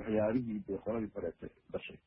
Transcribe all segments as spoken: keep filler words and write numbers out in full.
waxyaabihii dee qoladii bareetay dhashay.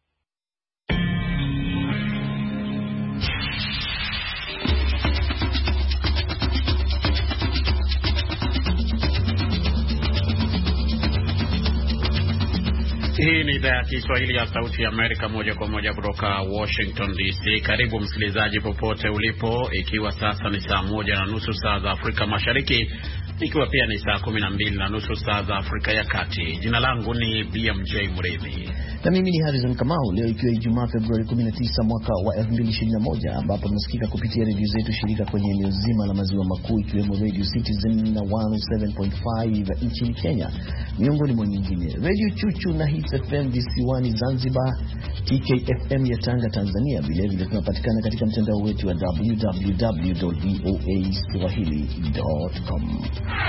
Hii ni idhaa ya Kiswahili ya Sauti ya Amerika, moja kwa moja kutoka Washington D C. Karibu msikilizaji popote ulipo, ikiwa sasa ni saa moja na nusu saa za Afrika Mashariki, ikiwa pia ni saa kumi na mbili na nusu saa za Afrika ya Kati. Jina langu ni B M J Mridhi. Na mimi ni Harrison Kamau. Leo ikiwa Ijumaa Februari kumi na tisa mwaka wa elfu mbili ishirini na moja, ambapo tunasikika kupitia redio zetu shirika kwenye eneo zima la maziwa makuu, ikiwemo Radio Citizen na one oh seven point five nchini Kenya, miongoni mwa nyingine. Radio Chuchu na Hits F M visiwani Zanzibar, T K F M ya Tanga Tanzania. Vile vile tunapatikana katika mtandao wetu wa w w w dot v o a swahili dot com.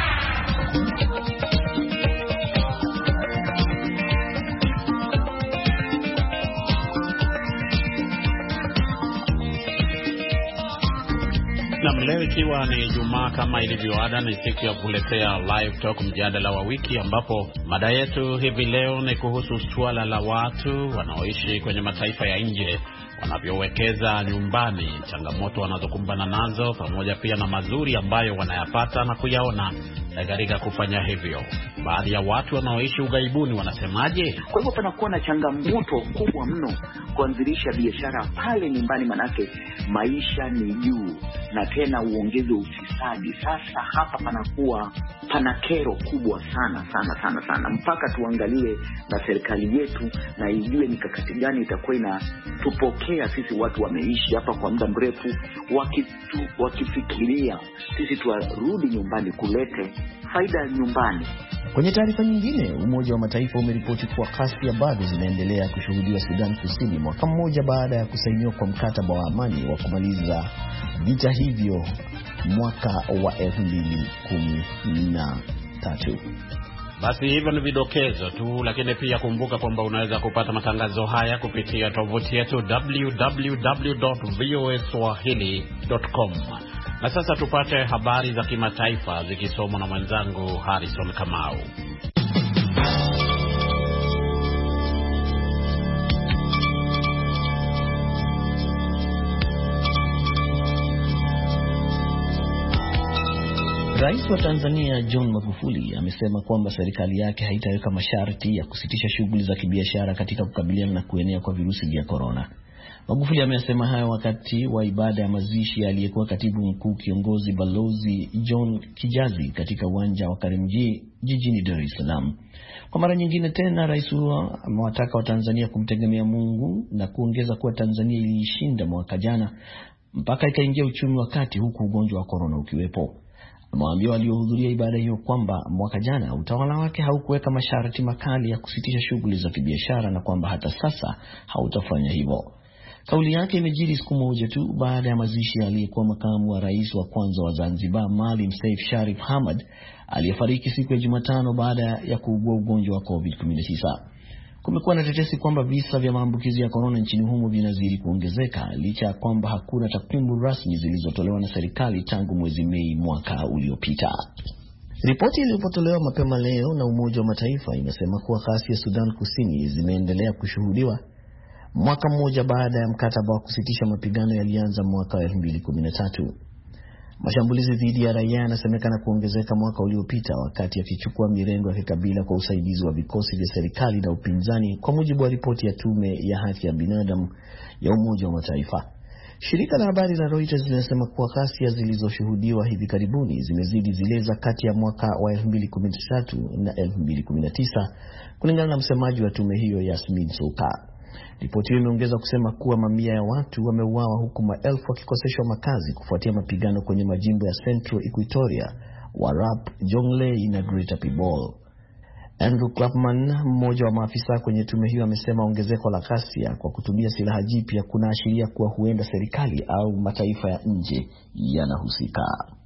Na leo ikiwa ni Ijumaa, kama ilivyo ada, ni siku ya kuletea live talk, mjadala wa wiki, ambapo mada yetu hivi leo ni kuhusu suala la watu wanaoishi kwenye mataifa ya nje wanavyowekeza nyumbani, changamoto wanazokumbana nazo, pamoja pia na mazuri ambayo wanayapata na kuyaona katika kufanya hivyo. Baadhi ya watu wanaoishi ughaibuni wanasemaje? Kwa hivyo panakuwa na changamoto kubwa mno kuanzilisha biashara pale nyumbani, manake maisha ni juu na tena uongeze ufisadi. Sasa hapa panakuwa pana kero kubwa sana sana sana sana, mpaka tuangalie na serikali yetu na ijue mikakati gani itakuwa inatupokea sisi watu wameishi hapa kwa muda mrefu, wakitu, wakifikiria sisi tuarudi nyumbani kulete faida nyumbani. Kwenye taarifa nyingine, Umoja wa Mataifa umeripoti kuwa ghasia bado zinaendelea kushuhudiwa Sudan Kusini, mwaka mmoja baada ya kusainiwa kwa mkataba wa amani wa kumaliza vita hivyo mwaka wa elfu mbili kumi na tatu. Basi hivyo ni vidokezo tu, lakini pia kumbuka kwamba unaweza kupata matangazo haya kupitia tovuti yetu w w w dot v o a swahili dot com. Na sasa tupate habari za kimataifa zikisomwa na mwenzangu Harrison Kamau. Rais wa Tanzania John Magufuli amesema kwamba serikali yake haitaweka masharti ya kusitisha shughuli za kibiashara katika kukabiliana na kuenea kwa virusi vya corona. Magufuli amesema hayo wakati wa ibada ya mazishi aliyekuwa katibu mkuu kiongozi Balozi John Kijazi katika uwanja wa Karimjee jijini Dar es Salaam. Kwa mara nyingine tena, rais huyo amewataka wa Tanzania kumtegemea Mungu na kuongeza kuwa Tanzania ilishinda mwaka jana mpaka ikaingia uchumi wa kati, huku ugonjwa wa corona ukiwepo. Amewaambia waliohudhuria ibada hiyo kwamba mwaka jana utawala wake haukuweka masharti makali ya kusitisha shughuli za kibiashara na kwamba hata sasa hautafanya hivyo. Kauli yake imejiri siku moja tu baada ya mazishi aliyekuwa makamu wa rais wa kwanza wa Zanzibar Maalim Seif Sharif Hamad aliyefariki siku ya Jumatano baada ya kuugua ugonjwa wa covid kumi na tisa. Kumekuwa na tetesi kwamba visa vya maambukizi ya corona nchini humo vinazidi kuongezeka, licha ya kwamba hakuna takwimu rasmi zilizotolewa na serikali tangu mwezi Mei mwaka uliopita. Ripoti iliyopotolewa mapema leo na Umoja wa Mataifa imesema kuwa ghasia ya Sudan Kusini zimeendelea kushuhudiwa mwaka mmoja baada ya mkataba wa kusitisha mapigano yalianza mwaka wa elfu mbili kumi na tatu. Mashambulizi dhidi ya raia yanasemekana kuongezeka mwaka uliopita, wakati akichukua mirengo ya kikabila kwa usaidizi wa vikosi vya serikali na upinzani, kwa mujibu wa ripoti ya tume ya haki ya binadamu ya Umoja wa Mataifa. Shirika la habari la Reuters linasema kuwa ghasia zilizoshuhudiwa hivi karibuni zimezidi zile za kati ya mwaka wa elfu mbili kumi na tatu na elfu mbili kumi na tisa, kulingana na msemaji wa tume hiyo Yasmin Soka. Ripoti hiyo imeongeza kusema kuwa mamia ya watu wameuawa huku maelfu wakikoseshwa makazi kufuatia mapigano kwenye majimbo ya Central Equatoria, Warrap, Jonglei na Greater Pibol. Andrew Clapman, mmoja wa maafisa kwenye tume hiyo, amesema ongezeko la ghasia kwa kutumia silaha jipya kunaashiria kuwa huenda serikali au mataifa ya nje yanahusika.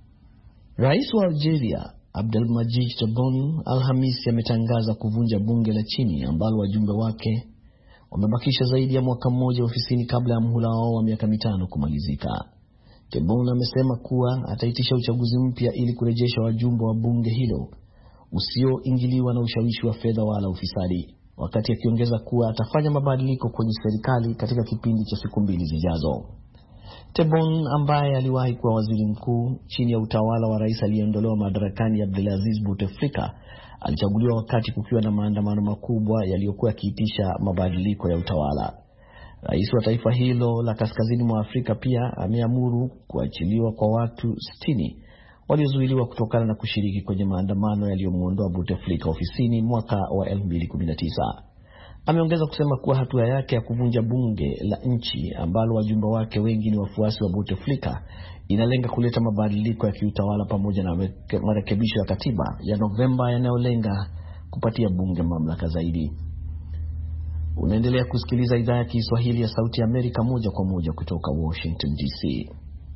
Rais wa Algeria Abdelmadjid Tebboune Alhamisi ametangaza kuvunja bunge la chini ambalo wajumbe wake wamebakisha zaidi ya mwaka mmoja ofisini kabla ya muhula wao wa miaka mitano kumalizika. Tebboune amesema kuwa ataitisha uchaguzi mpya ili kurejesha wajumbe wa bunge hilo usioingiliwa na ushawishi wa fedha wala ufisadi. wakati akiongeza kuwa atafanya mabadiliko kwenye serikali katika kipindi cha siku mbili zijazo. Tebboune ambaye aliwahi kuwa waziri mkuu chini ya utawala wa rais aliyeondolewa madarakani Abdelaziz Bouteflika alichaguliwa wakati kukiwa na maandamano makubwa yaliyokuwa yakiitisha mabadiliko ya utawala. Rais wa taifa hilo la kaskazini mwa Afrika pia ameamuru kuachiliwa kwa watu sitini waliozuiliwa kutokana na kushiriki kwenye maandamano yaliyomuondoa Bouteflika ofisini mwaka wa elfu mbili kumi na tisa. Ameongeza kusema kuwa hatua yake ya kuvunja bunge la nchi ambalo wajumbe wake wengi ni wafuasi wa Bouteflika inalenga kuleta mabadiliko ya kiutawala pamoja na marekebisho ya katiba ya Novemba yanayolenga kupatia bunge mamlaka zaidi. Unaendelea kusikiliza idhaa ya Kiswahili ya Sauti ya Amerika moja kwa moja kutoka Washington D C.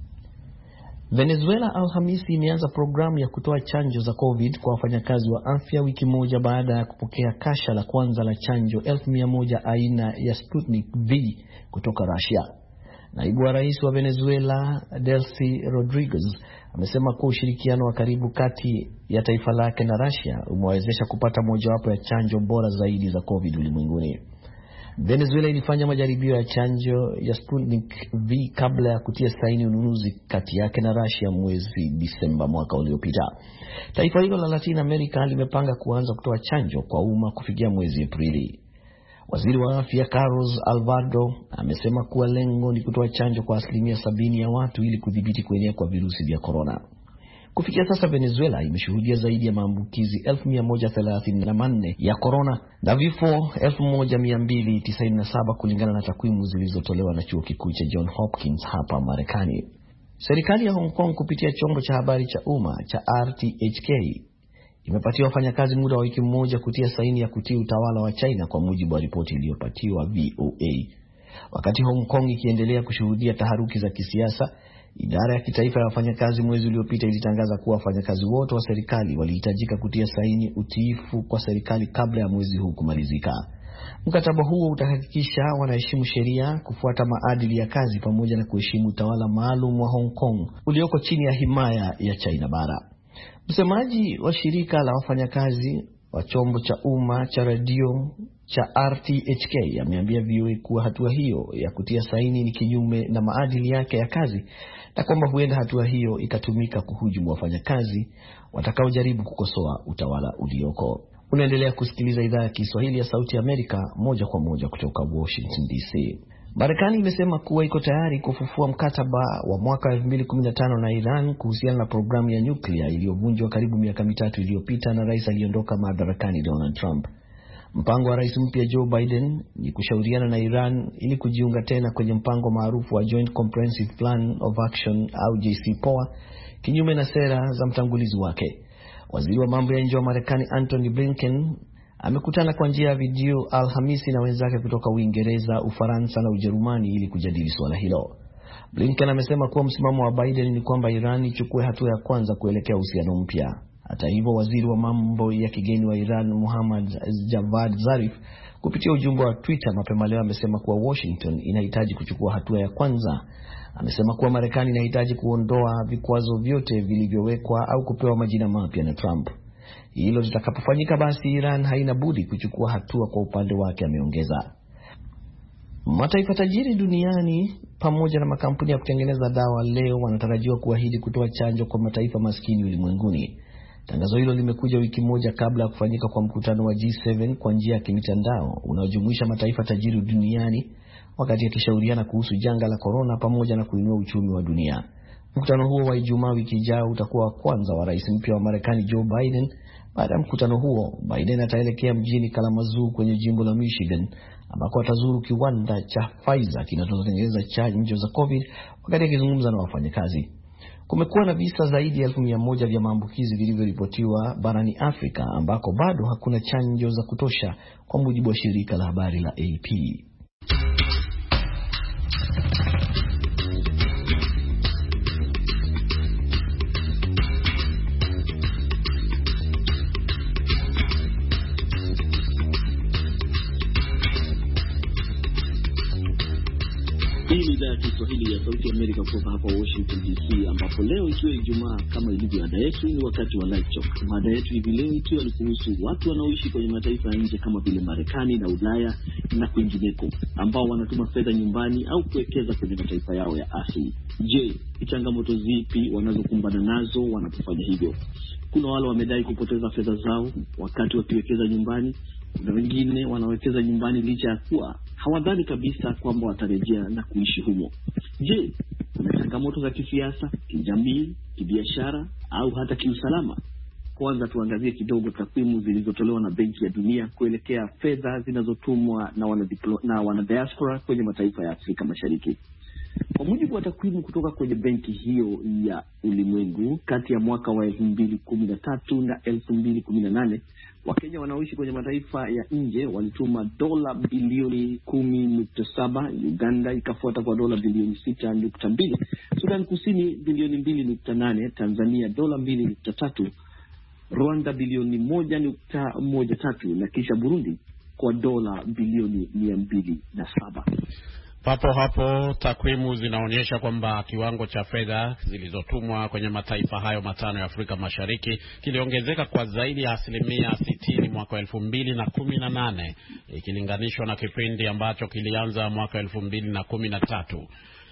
Venezuela Alhamisi imeanza programu ya kutoa chanjo za COVID kwa wafanyakazi wa afya wiki moja baada ya kupokea kasha la kwanza la chanjo elfu mia moja aina ya Sputnik V kutoka Russia. Naibu wa rais wa Venezuela Delcy Rodriguez amesema kuwa ushirikiano wa karibu kati ya taifa lake na Russia umewezesha kupata mojawapo ya chanjo bora zaidi za COVID ulimwenguni. Venezuela ilifanya majaribio ya chanjo ya Sputnik V kabla ya kutia saini ununuzi kati yake na Russia mwezi Disemba mwaka uliopita. Taifa hilo la Latin America limepanga kuanza kutoa chanjo kwa umma kufikia mwezi Aprili. Waziri wa afya Carlos Alvarado amesema kuwa lengo ni kutoa chanjo kwa asilimia sabini ya watu ili kudhibiti kuenea kwa virusi vya corona. Kufikia sasa Venezuela imeshuhudia zaidi ya maambukizi elfu mia moja thelathini na nne ya corona na vifo elfu moja mia mbili tisini na saba kulingana na takwimu zilizotolewa na chuo kikuu cha Johns Hopkins hapa Marekani. Serikali ya Hong Kong kupitia chombo cha habari cha umma cha R T H K imepatia wafanyakazi muda wa wiki mmoja kutia saini ya kutii utawala wa China kwa mujibu wa ripoti iliyopatiwa V O A. Wakati Hong Kong ikiendelea kushuhudia taharuki za kisiasa, idara ya kitaifa ya wafanyakazi mwezi uliopita ilitangaza kuwa wafanyakazi wote wa serikali walihitajika kutia saini utiifu kwa serikali kabla ya mwezi huu kumalizika. Mkataba huo utahakikisha wanaheshimu sheria, kufuata maadili ya kazi pamoja na kuheshimu utawala maalum wa Hong Kong ulioko chini ya himaya ya China bara. Msemaji wa shirika la wafanyakazi wa chombo cha umma cha radio cha R T H K ameambia V O A kuwa hatua hiyo ya kutia saini ni kinyume na maadili yake ya kazi na kwamba huenda hatua hiyo ikatumika kuhujumu wafanyakazi watakaojaribu kukosoa utawala ulioko. Unaendelea kusikiliza idhaa ya Kiswahili ya Sauti ya Amerika moja kwa moja kutoka Washington D C. Marekani imesema kuwa iko tayari kufufua mkataba wa mwaka elfu mbili kumi na tano na Iran kuhusiana na programu ya nyuklia iliyovunjwa karibu miaka mitatu iliyopita na rais aliondoka madarakani Donald Trump. Mpango wa rais mpya Joe Biden ni kushauriana na Iran ili kujiunga tena kwenye mpango maarufu wa Joint Comprehensive Plan of Action au J C P O A, kinyume na sera za mtangulizi wake. Waziri wa mambo ya nje wa Marekani Antony Blinken amekutana kwa njia ya video Alhamisi na wenzake kutoka Uingereza, Ufaransa na Ujerumani ili kujadili suala hilo. Blinken amesema kuwa msimamo wa Biden ni kwamba Iran ichukue hatua ya kwanza kuelekea uhusiano mpya. Hata hivyo, waziri wa mambo ya kigeni wa Iran Muhammad Javad Zarif kupitia ujumbe wa Twitter mapema leo amesema kuwa Washington inahitaji kuchukua hatua ya kwanza. Amesema kuwa Marekani inahitaji kuondoa vikwazo vyote vilivyowekwa au kupewa majina mapya na Trump. Hilo litakapofanyika basi Iran haina budi kuchukua hatua kwa upande wake, ameongeza. Mataifa tajiri duniani pamoja na makampuni ya kutengeneza dawa leo wanatarajiwa kuahidi kutoa chanjo kwa mataifa maskini ulimwenguni. Tangazo hilo limekuja wiki moja kabla ya kufanyika kwa mkutano wa G saba kwa njia ya kimitandao unaojumuisha mataifa tajiri duniani wakati yakishauriana kuhusu janga la corona pamoja na kuinua uchumi wa dunia. Mkutano huo wa Ijumaa wiki ijayo utakuwa wa kwanza wa rais mpya wa Marekani Joe Biden. Baada ya mkutano huo, Biden ataelekea mjini Kalamazoo kwenye jimbo la Michigan ambako atazuru kiwanda cha Pfizer kinachotengeneza chanjo za COVID wakati akizungumza na wafanyakazi. Kumekuwa na visa zaidi ya elfu mia moja vya maambukizi vilivyoripotiwa barani Afrika ambako bado hakuna chanjo za kutosha kwa mujibu wa shirika la habari la A P. Hii ni idhaa ya Kiswahili ya Sauti ya Amerika kutoka hapa Washington D C, ambapo leo ikiwa Ijumaa kama ilivyo ada yetu ni wakati wa live talk. Mada yetu hivi leo ikiwa ni kuhusu watu wanaoishi kwenye mataifa ya nje kama vile Marekani na Ulaya na kwingineko, ambao wanatuma fedha nyumbani au kuwekeza kwenye mataifa yao ya asili. Je, ni changamoto zipi wanazokumbana nazo wanapofanya hivyo? Kuna wale wamedai kupoteza fedha zao wakati wakiwekeza nyumbani. Kuna wengine wanawekeza nyumbani licha ya kuwa hawadhani kabisa kwamba watarejea na kuishi humo. Je, kuna changamoto za kisiasa, kijamii, kibiashara au hata kiusalama? Kwanza tuangazie kidogo takwimu zilizotolewa na Benki ya Dunia kuelekea fedha zinazotumwa na wanadiplo, na wanadiaspora kwenye mataifa ya Afrika Mashariki. Kwa mujibu wa takwimu kutoka kwenye benki hiyo ya ulimwengu, kati ya mwaka wa elfu mbili kumi na tatu na elfu mbili kumi na nane, Wakenya wanaoishi kwenye mataifa ya nje walituma dola bilioni kumi nukta saba, Uganda ikafuata kwa dola bilioni sita nukta mbili, Sudan Kusini bilioni mbili nukta nane, Tanzania dola mbili nukta tatu, Rwanda bilioni moja nukta moja tatu na kisha Burundi kwa dola bilioni mia mbili na saba. Papo hapo takwimu zinaonyesha kwamba kiwango cha fedha zilizotumwa kwenye mataifa hayo matano ya Afrika Mashariki kiliongezeka kwa zaidi ya asilimia sitini mwaka elfu mbili na kumi na nane ikilinganishwa na kipindi ambacho kilianza mwaka elfu mbili na kumi na tatu.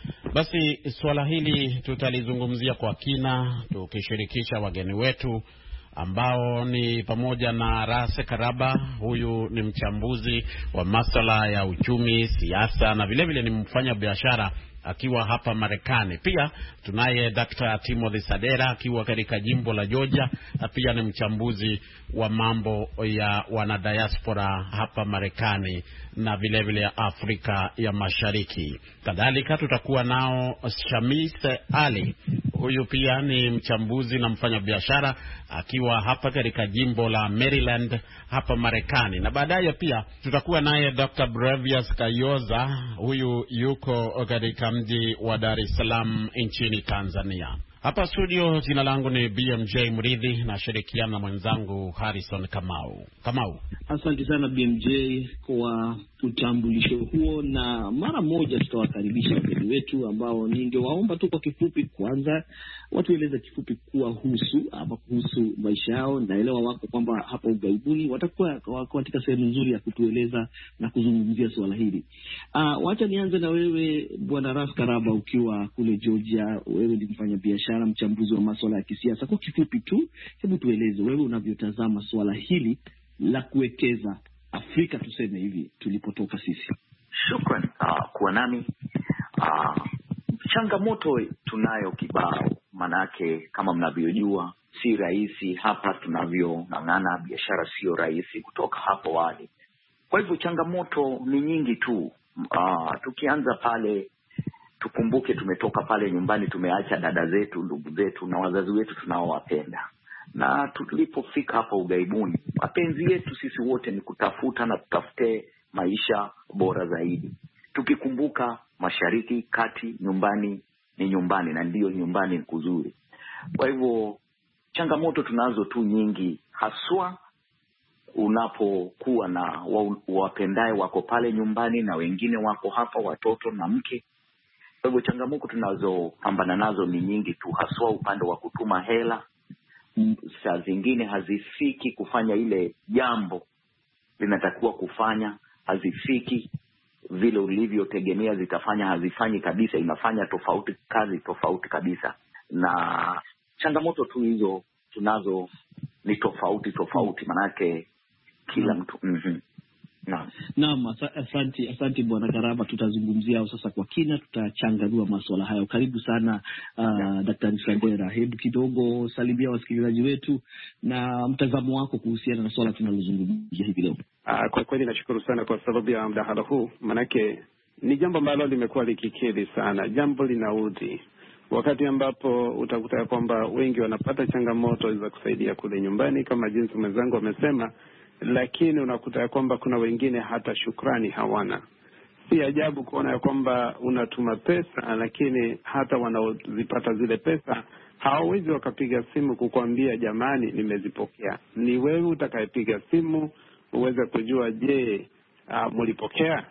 Basi swala hili tutalizungumzia kwa kina tukishirikisha wageni wetu ambao ni pamoja na Ras Karaba. Huyu ni mchambuzi wa masuala ya uchumi, siasa na vile vile ni mfanya biashara akiwa hapa Marekani. Pia tunaye Daktari Timothy Sadera akiwa katika jimbo la Georgia, na pia ni mchambuzi wa mambo ya wanadiaspora hapa Marekani na vile vile Afrika ya Mashariki. Kadhalika tutakuwa nao Shamis Ali. Huyu pia ni mchambuzi na mfanya biashara akiwa hapa katika jimbo la Maryland hapa Marekani. Na baadaye pia tutakuwa naye Doctor Brevius Kayoza. Huyu yuko katika mji wa Dar es Salaam nchini Tanzania. Hapa studio jina langu ni B M J Mridhi na shirikiana na mwenzangu Harrison Kamau. Kamau. Asante sana B M J kwa utambulisho huo, na mara moja tutawakaribisha wageni wetu ambao ningewaomba tu kwa kifupi kwanza watueleze kifupi kuwa husu ama kuhusu maisha yao. Naelewa wako kwamba hapa ugaibuni watakuwa wako katika sehemu nzuri ya kutueleza na kuzungumzia swala hili. Ah, wacha nianze na wewe Bwana Ras Karaba, ukiwa kule Georgia. Wewe ni mfanya biashara, mchambuzi wa masuala ya kisiasa. Kwa kifupi tu, hebu tueleze wewe unavyotazama swala hili la kuwekeza Afrika, tuseme hivi, tulipotoka sisi. Shukran uh, kuwa nami. Uh, changamoto tunayo kibao, manake kama mnavyojua si rahisi hapa tunavyong'ang'ana, biashara sio rahisi kutoka hapo wali. Kwa hivyo changamoto ni nyingi tu. Uh, tukianza pale tukumbuke tumetoka pale nyumbani, tumeacha dada zetu, ndugu zetu na wazazi wetu tunaowapenda. Na tulipofika hapa ugaibuni, mapenzi yetu sisi wote ni kutafuta na tutafute maisha bora zaidi. Tukikumbuka mashariki, kati, nyumbani ni nyumbani, na ndio nyumbani ni kuzuri. Kwa hivyo changamoto tunazo tu nyingi, haswa unapokuwa na wapendaye wako pale nyumbani na wengine wako hapa, watoto na mke. Kwa hivyo changamoto tunazopambana nazo ni nyingi tu, haswa upande wa kutuma hela. Saa zingine hazifiki kufanya ile jambo linatakiwa kufanya, hazifiki vile ulivyotegemea zitafanya, hazifanyi kabisa, inafanya tofauti, kazi tofauti kabisa. Na changamoto tu hizo tunazo ni tofauti tofauti, manake kila mtu mhm Naam. Naam, asante asante Bwana Karaba. Tutazungumzia sasa kwa kina, tutachanganua masuala hayo. Karibu sana uh, Daktari Sadera. Hebu kidogo salimia wasikilizaji wetu na mtazamo wako kuhusiana na swala tunalozungumzia hivi leo. Uh, kwa kweli nashukuru sana kwa sababu ya mdahalo huu, manake ni jambo ambalo limekuwa likikidhi sana, jambo linaudhi. Wakati ambapo utakuta kwamba wengi wanapata changamoto za kusaidia kule nyumbani kama jinsi mwenzangu amesema, lakini unakuta ya kwamba kuna wengine hata shukrani hawana. Si ajabu kuona ya kwamba unatuma pesa, lakini hata wanaozipata zile pesa hawawezi wakapiga simu kukuambia jamani nimezipokea. Ni wewe utakayepiga simu uweze kujua je, uh, mlipokea.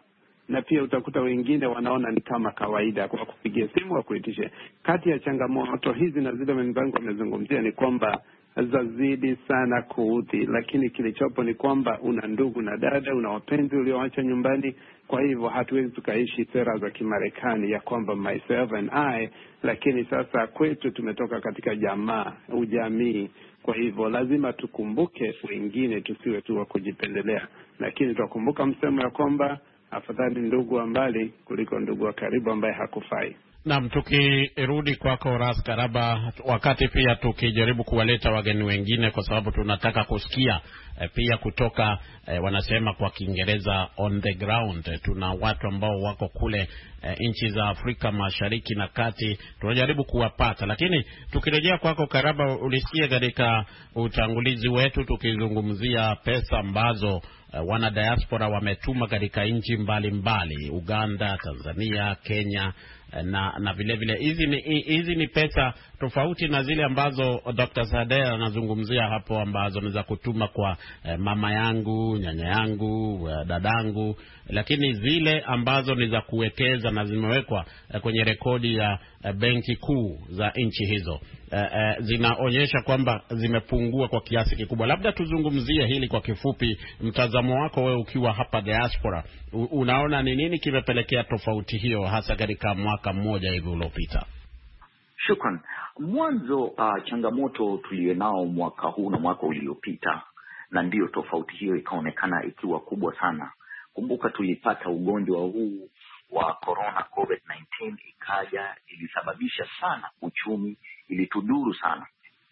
na pia utakuta wengine wanaona ni kama kawaida kwa kupigia simu wa kuitishe. Kati ya changamoto hizi na zile wenzangu wamezungumzia ni kwamba zazidi sana kuudhi, lakini kilichopo ni kwamba una ndugu na dada, una wapenzi ulioacha nyumbani. Kwa hivyo hatuwezi tukaishi sera za Kimarekani ya kwamba myself and I, lakini sasa kwetu tumetoka katika jamaa, ujamii. Kwa hivyo lazima tukumbuke wengine, tusiwe tu wa kujipendelea, lakini tukumbuka msemo ya kwamba afadhali ndugu wa mbali kuliko ndugu wa karibu ambaye hakufai. Naam, tukirudi kwako Ras Karaba, wakati pia tukijaribu kuwaleta wageni wengine kwa sababu tunataka kusikia eh, pia kutoka eh, wanasema kwa Kiingereza on the ground. Eh, tuna watu ambao wako kule eh, nchi za Afrika Mashariki na Kati, tunajaribu kuwapata. Lakini tukirejea kwako Karaba, ulisikia katika utangulizi wetu tukizungumzia pesa ambazo uh, wana diaspora wametuma katika nchi mbalimbali, Uganda, Tanzania, Kenya na na vile vile hizi ni hizi ni pesa tofauti na zile ambazo Doctor Sadea anazungumzia hapo, ambazo ni za kutuma kwa eh, mama yangu, nyanya yangu, eh, dadangu, lakini zile ambazo ni za kuwekeza na zimewekwa eh, kwenye rekodi ya eh, benki kuu za nchi hizo eh, eh, zinaonyesha kwamba zimepungua kwa kiasi kikubwa. Labda tuzungumzie hili kwa kifupi, mtazamo wako wewe ukiwa hapa diaspora, U, unaona ni nini kimepelekea tofauti hiyo hasa katika mwaka mmoja hivi uliopita? Shukran. Mwanzo uh, changamoto tulionao mwaka huu na mwaka uliopita, na ndio tofauti hiyo ikaonekana ikiwa kubwa sana. Kumbuka tulipata ugonjwa huu wa corona covid nineteen, ikaja ilisababisha sana uchumi, ilituduru sana.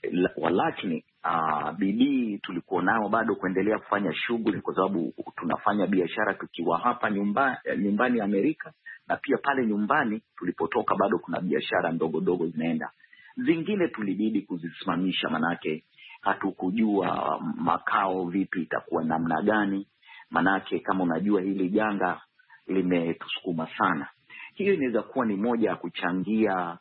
Walakini uh, bidii tulikuwa nao bado kuendelea kufanya shughuli, kwa sababu tunafanya biashara tukiwa hapa nyumbani, nyumbani Amerika, na pia pale nyumbani tulipotoka bado kuna biashara ndogo ndogo zinaenda. Zingine tulibidi kuzisimamisha, manake hatukujua makao vipi itakuwa namna gani, manake kama unajua hili janga limetusukuma sana. Hiyo inaweza kuwa ni moja ya kuchangia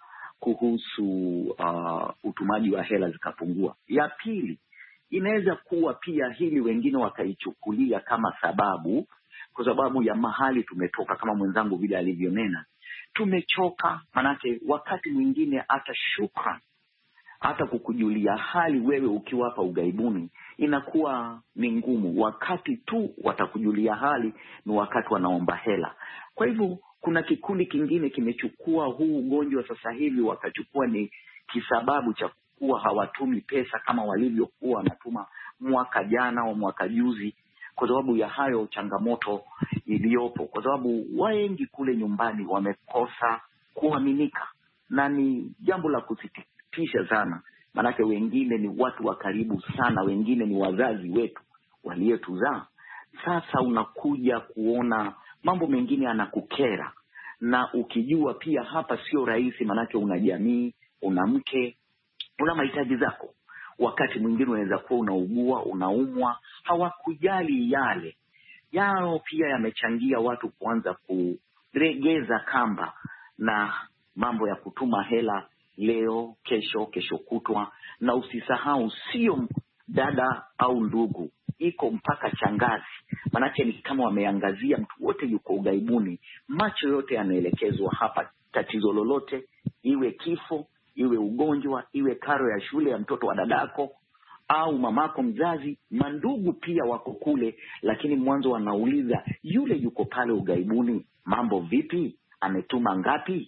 kuhusu uh, utumaji wa hela zikapungua. Ya pili, inaweza kuwa pia hili wengine wakaichukulia kama sababu, kwa sababu ya mahali tumetoka, kama mwenzangu vile alivyonena. Tumechoka, manake wakati mwingine hata shukran, hata kukujulia hali wewe ukiwa hapa ugaibuni inakuwa ni ngumu. Wakati tu watakujulia hali ni wakati wanaomba hela. Kwa hivyo kuna kikundi kingine kimechukua huu ugonjwa sasa hivi wakachukua ni kisababu cha kuwa hawatumi pesa kama walivyokuwa wanatuma mwaka jana au mwaka juzi, kwa sababu ya hayo changamoto iliyopo, kwa sababu wengi kule nyumbani wamekosa kuaminika, na ni jambo la kusikitisha sana, manake wengine ni watu wa karibu sana, wengine ni wazazi wetu waliotuzaa. Sasa unakuja kuona mambo mengine yanakukera, na ukijua pia hapa sio rahisi, manake una jamii, una mke, una mahitaji zako. Wakati mwingine unaweza kuwa unaugua, unaumwa, hawakujali yale. Yao pia yamechangia watu kuanza kuregeza kamba na mambo ya kutuma hela leo, kesho, kesho kutwa. Na usisahau sio dada au ndugu, iko mpaka changazi. Manake ni kama wameangazia mtu wote yuko ugaibuni, macho yote yanaelekezwa hapa. Tatizo lolote, iwe kifo, iwe ugonjwa, iwe karo ya shule ya mtoto wa dadako au mamako mzazi, mandugu pia wako kule, lakini mwanzo wanauliza yule yuko pale ugaibuni, mambo vipi, ametuma ngapi?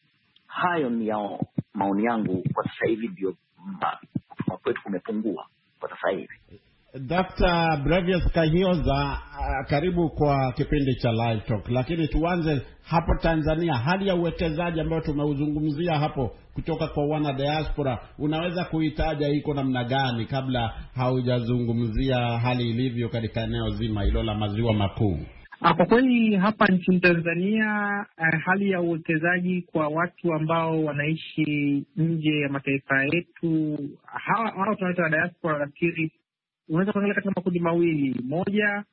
Hayo ni yao maoni yangu kwa sasa hivi, ndio kutuma kwetu kumepungua kwa sasa hivi. Doctor Brevius Kahioza, karibu kwa kipindi cha Live Talk. Lakini tuanze hapo Tanzania, hali ya uwekezaji ambayo tumeuzungumzia hapo kutoka kwa wana diaspora, unaweza kuitaja iko namna gani kabla haujazungumzia hali ilivyo katika eneo zima hilo la maziwa makuu? Kwa kweli hapa nchini Tanzania, hali ya uwekezaji kwa watu ambao wanaishi nje ya mataifa yetu, hao tunaita diaspora, nafikiri unaweza kuangalia katika makundi mawili. Moja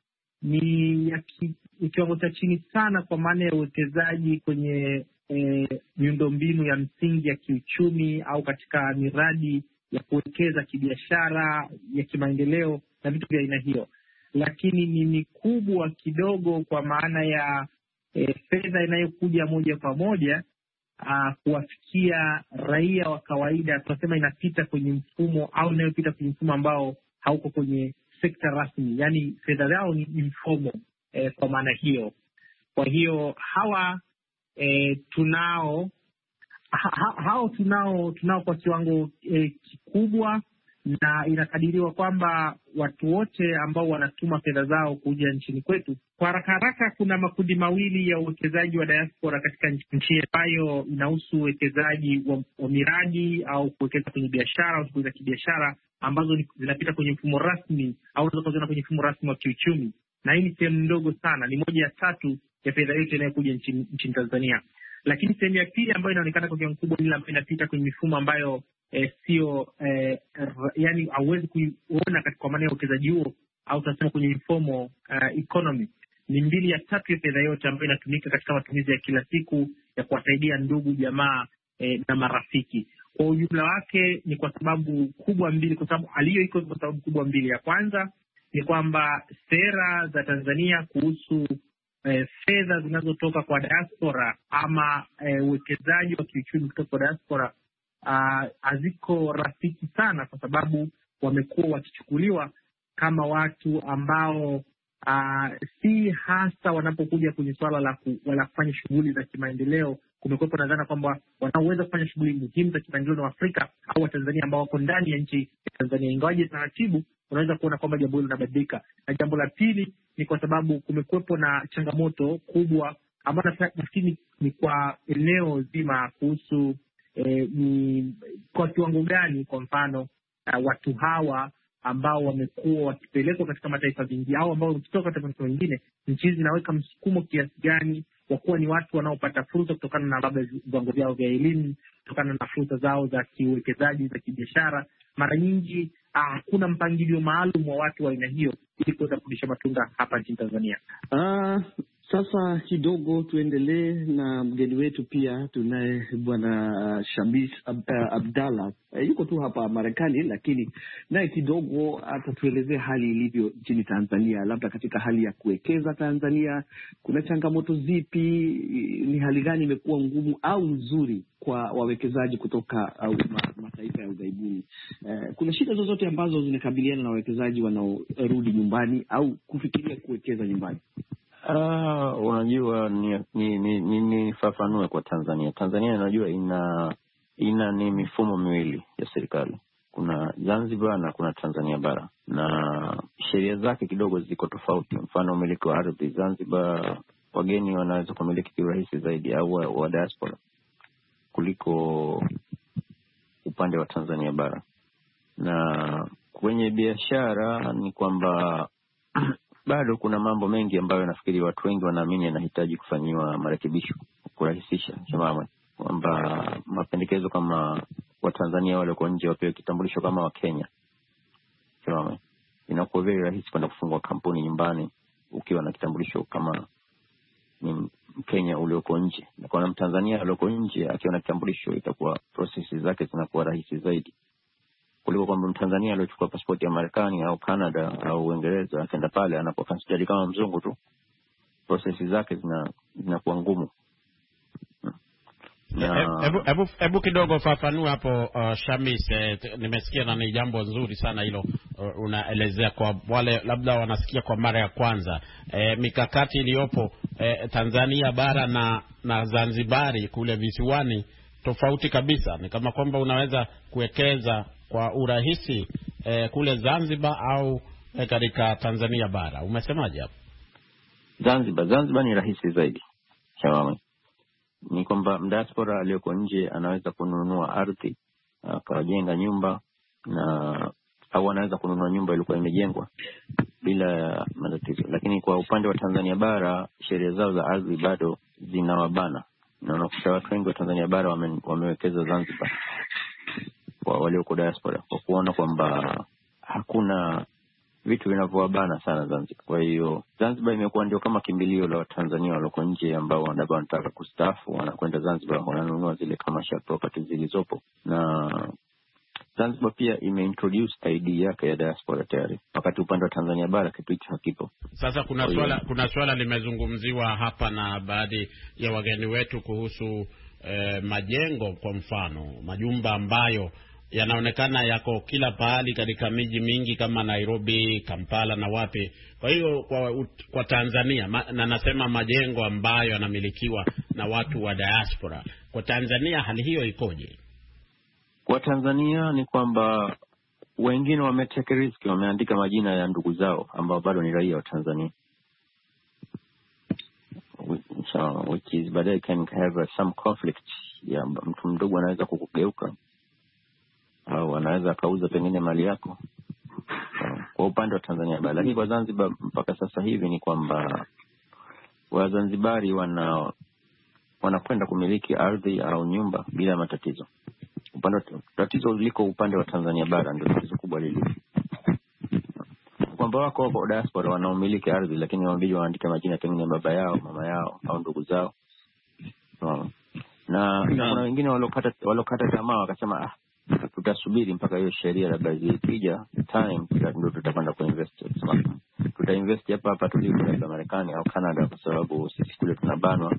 ni ya kiwango cha chini sana, kwa maana ya uwekezaji kwenye e, miundombinu ya msingi ya kiuchumi au katika miradi ya kuwekeza kibiashara ya kimaendeleo na vitu vya aina hiyo. Lakini ni mikubwa kidogo kwa maana ya e, fedha inayokuja moja kwa moja uh, kuwafikia raia wa kawaida, tunasema inapita kwenye mfumo au inayopita kwenye mfumo ambao hauko kwenye sekta rasmi, yani fedha zao ni informal eh, kwa maana hiyo. Kwa hiyo hawa eh, tunao ha, ha, hao tunao tunao kwa kiwango eh, kikubwa, na inakadiriwa kwamba watu wote ambao wanatuma fedha zao kuja nchini kwetu, kwa haraka haraka, kuna makundi mawili ya uwekezaji wa diaspora katika nchi ambayo inahusu uwekezaji wa, wa miradi au kuwekeza kwenye biashara au shughuli za kibiashara ambazo zinapita kwenye mfumo rasmi au unaweza kuziona kwenye mfumo rasmi wa kiuchumi, na hii ni sehemu ndogo sana, ni moja ya tatu ya fedha yote inayokuja nchini, nchini Tanzania. Lakini sehemu ya pili ambayo inaonekana kwa kiwango kubwa ni ile ambayo inapita kwenye mifumo ambayo eh, sio eh, yani hauwezi kuiona kwa maana ya uwekezaji huo, au tunasema kwenye informal uh, economy. Ni mbili ya tatu ya fedha yote ambayo inatumika katika matumizi ya kila siku ya kuwasaidia ndugu, jamaa eh, na marafiki. Kwa ujumla wake ni kwa sababu kubwa mbili, kwa sababu aliyo iko kwa sababu kubwa mbili. Ya kwanza ni kwamba sera za Tanzania kuhusu eh, fedha zinazotoka kwa diaspora ama uwekezaji eh, wa kiuchumi kutoka kwa diaspora haziko uh, rafiki sana, kwa sababu wamekuwa wakichukuliwa kama watu ambao uh, si hasa wanapokuja kwenye swala la ku, wala kufanya shughuli za kimaendeleo. Kumekuwepo na dhana kwamba wanaoweza kufanya shughuli muhimu za kimaendeleo na Afrika au Watanzania ambao wako ndani ya nchi ya Tanzania, ingawaje taratibu unaweza kuona kwamba jambo hilo linabadilika. Na jambo la pili ni kwa sababu kumekuwepo na changamoto kubwa ambayo nafikiri ni kwa eneo zima kuhusu eh, ni kwa kiwango gani, kwa mfano uh, watu hawa ambao wamekuwa wakipelekwa katika mataifa mengi au ambao wakitoka katika mataifa mengine, nchi zinaweka msukumo kiasi gani kwa kuwa ni watu wanaopata fursa kutokana na labda viwango vyao vya elimu, kutokana na fursa zao za kiuwekezaji, za kibiashara. Mara nyingi hakuna uh, mpangilio maalum wa watu wa aina hiyo ili kuweza kurudisha matunda hapa nchini Tanzania. Uh, sasa kidogo tuendelee na mgeni wetu pia. Tunaye bwana Shamis Ab, uh, Abdalla uh, yuko tu hapa Marekani, lakini naye kidogo atatuelezea hali ilivyo nchini Tanzania, labda katika hali ya kuwekeza Tanzania kuna changamoto zipi, ni hali gani imekuwa ngumu au nzuri kwa wawekezaji kutoka au ma, mataifa ya ughaibuni. Uh, kuna shida zozote ambazo zinakabiliana na wawekezaji wanaorudi nyumbani au kufikiria kuwekeza nyumbani? Uh, unajua ni ni ni, ni, ni fafanue kwa Tanzania. Tanzania unajua ina ina ni mifumo miwili ya serikali. Kuna Zanzibar na kuna Tanzania bara. Na sheria zake kidogo ziko tofauti. Mfano umiliki wa ardhi Zanzibar, wageni wanaweza kumiliki kirahisi zaidi au wa, wa diaspora kuliko upande wa Tanzania bara. Na kwenye biashara ni kwamba bado kuna mambo mengi ambayo nafikiri watu wengi wanaamini yanahitaji kufanyiwa marekebisho kurahisisha chama, kwamba mapendekezo kama Watanzania wale kwa nje wapewe kitambulisho kama wa Kenya. Chama inakuwa very rahisi kwenda kufungua kampuni nyumbani ukiwa na kitambulisho kama ni Kenya ulioko nje. Na kwa Mtanzania ulioko nje akiwa na kitambulisho itakuwa process zake zinakuwa rahisi zaidi kuliko kwamba Mtanzania aliochukua pasipoti ya Marekani au Canada au Uingereza akaenda pale anapoconsider kama mzungu tu, process zake zina zinakuwa ngumu. Hebu hebu hebu kidogo fafanua hapo uh, Shamis. Eh, nimesikia na ni jambo nzuri sana hilo uh, unaelezea kwa wale labda wanasikia kwa mara ya kwanza eh, mikakati iliyopo eh, Tanzania bara na na Zanzibari kule visiwani tofauti kabisa. Ni kama kwamba unaweza kuwekeza kwa urahisi eh, kule Zanzibar au eh, katika Tanzania bara. Umesemaje hapo? Zanzibar, Zanzibar ni rahisi zaidi. Sawa. Ni kwamba mdiaspora aliyoko nje anaweza kununua ardhi akajenga nyumba, na au anaweza kununua nyumba ilikuwa imejengwa bila matatizo. Lakini kwa upande wa Tanzania bara sheria zao za ardhi bado zinawabana, na unakuta watu wengi wa Tanzania bara wame, wamewekeza Zanzibar kwa walioko diaspora kwa kuona kwamba hakuna vitu vinavyowabana sana Zanzibar. Kwa hiyo Zanzibar imekuwa ndio kama kimbilio la Tanzania walioko nje ambao wanataka kustaafu, wanakwenda Zanzibar, wananunua zile commercial properties zilizopo. Na Zanzibar pia imeintroduce idea yake ya diaspora tayari, wakati upande wa Tanzania bara kitu hicho hakipo. Sasa kuna oh, swala yeah. kuna swala limezungumziwa hapa na baadhi ya wageni wetu kuhusu eh, majengo, kwa mfano majumba ambayo yanaonekana yako kila pahali katika miji mingi kama Nairobi, Kampala na wapi. Kwa hiyo kwa, kwa Tanzania ma, na nasema majengo ambayo yanamilikiwa na watu wa diaspora. Kwa Tanzania hali hiyo ikoje? Kwa Tanzania ni kwamba wengine wametake risk, wameandika majina ya ndugu zao ambao bado ni raia wa Tanzania. So, which is baadaye can have some conflict. Ya mtu mdogo anaweza kukugeuka au anaweza kauza pengine mali yako. So, kwa upande wa Tanzania bado, lakini kwa Zanzibar mpaka sasa hivi ni kwamba Wazanzibari wana wanakwenda kumiliki ardhi au nyumba bila matatizo. Upande tatizo liko upande wa Tanzania bara, ndio tatizo kubwa lile. Kwamba wako wako diaspora wanaomiliki ardhi, lakini wanabidi waandike majina pengine baba yao, mama yao au ndugu zao. So, na kuna wengine walokata walokata tamaa wakasema ah, tutasubiri mpaka hiyo sheria labda ikija time ndio tutakwenda kuinvest. So, tutainvest hapa hapa tulipo labda Marekani au Canada, kwa sababu sisi kule tunabanwa.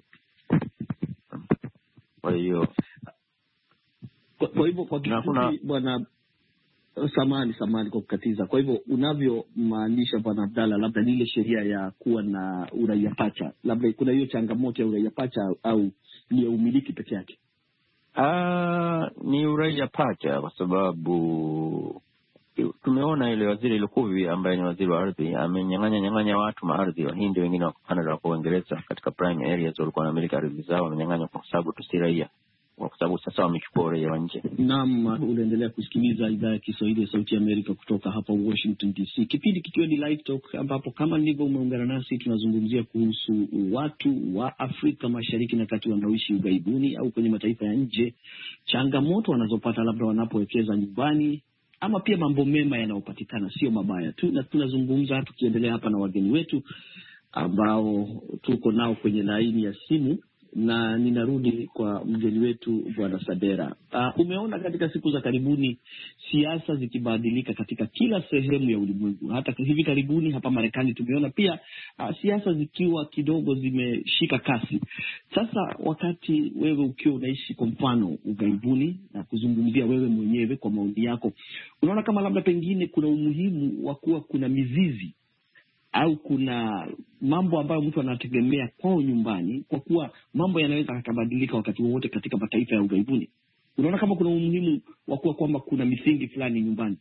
Kwa hiyo kwa hivyo kwa kifupi bwana samani samani kwa kukatiza. Kwa hivyo unavyomaanisha bwana Abdalla, labda ni ile sheria ya kuwa na uraia pacha, labda kuna hiyo changamoto ya uraia pacha au ni umiliki peke yake? Ah, ni uraia pacha kwa sababu tumeona ile waziri Lukuvi ambaye ni waziri wa ardhi amenyang'anya nyang'anya watu maardhi wa Hindi, wengine wa Canada, wa Uingereza katika prime areas walikuwa wanamiliki ardhi zao, wamenyang'anya kwa sababu tu si raia, kwa sababu sasa wamechukua uraia wa nje. Naam, unaendelea kusikiliza idhaa ya Kiswahili ya Sauti ya Amerika kutoka hapa Washington D C. Kipindi kikiwa ni Live Talk, ambapo kama ndivyo umeungana nasi tunazungumzia kuhusu watu wa Afrika Mashariki na Kati wanaoishi ughaibuni au kwenye mataifa ya nje, changamoto wanazopata labda wanapowekeza nyumbani, ama pia mambo mema yanayopatikana, sio mabaya tu. Na tunazungumza tukiendelea hapa na wageni wetu ambao tuko nao kwenye laini ya simu, na ninarudi kwa mgeni wetu bwana Sadera. Uh, umeona katika siku za karibuni siasa zikibadilika katika kila sehemu ya ulimwengu. Hata hivi karibuni hapa Marekani tumeona pia uh, siasa zikiwa kidogo zimeshika kasi. Sasa wakati wewe ukiwa unaishi kwa mfano ughaibuni na kuzungumzia wewe mwenyewe kwa maoni yako, unaona kama labda pengine kuna umuhimu wa kuwa kuna mizizi au kuna mambo ambayo mtu anategemea kwao nyumbani, kwa kuwa mambo yanaweza yakabadilika wakati wowote katika mataifa ya ughaibuni? Unaona kama kuna umuhimu wa kuwa kwamba kuna misingi fulani nyumbani?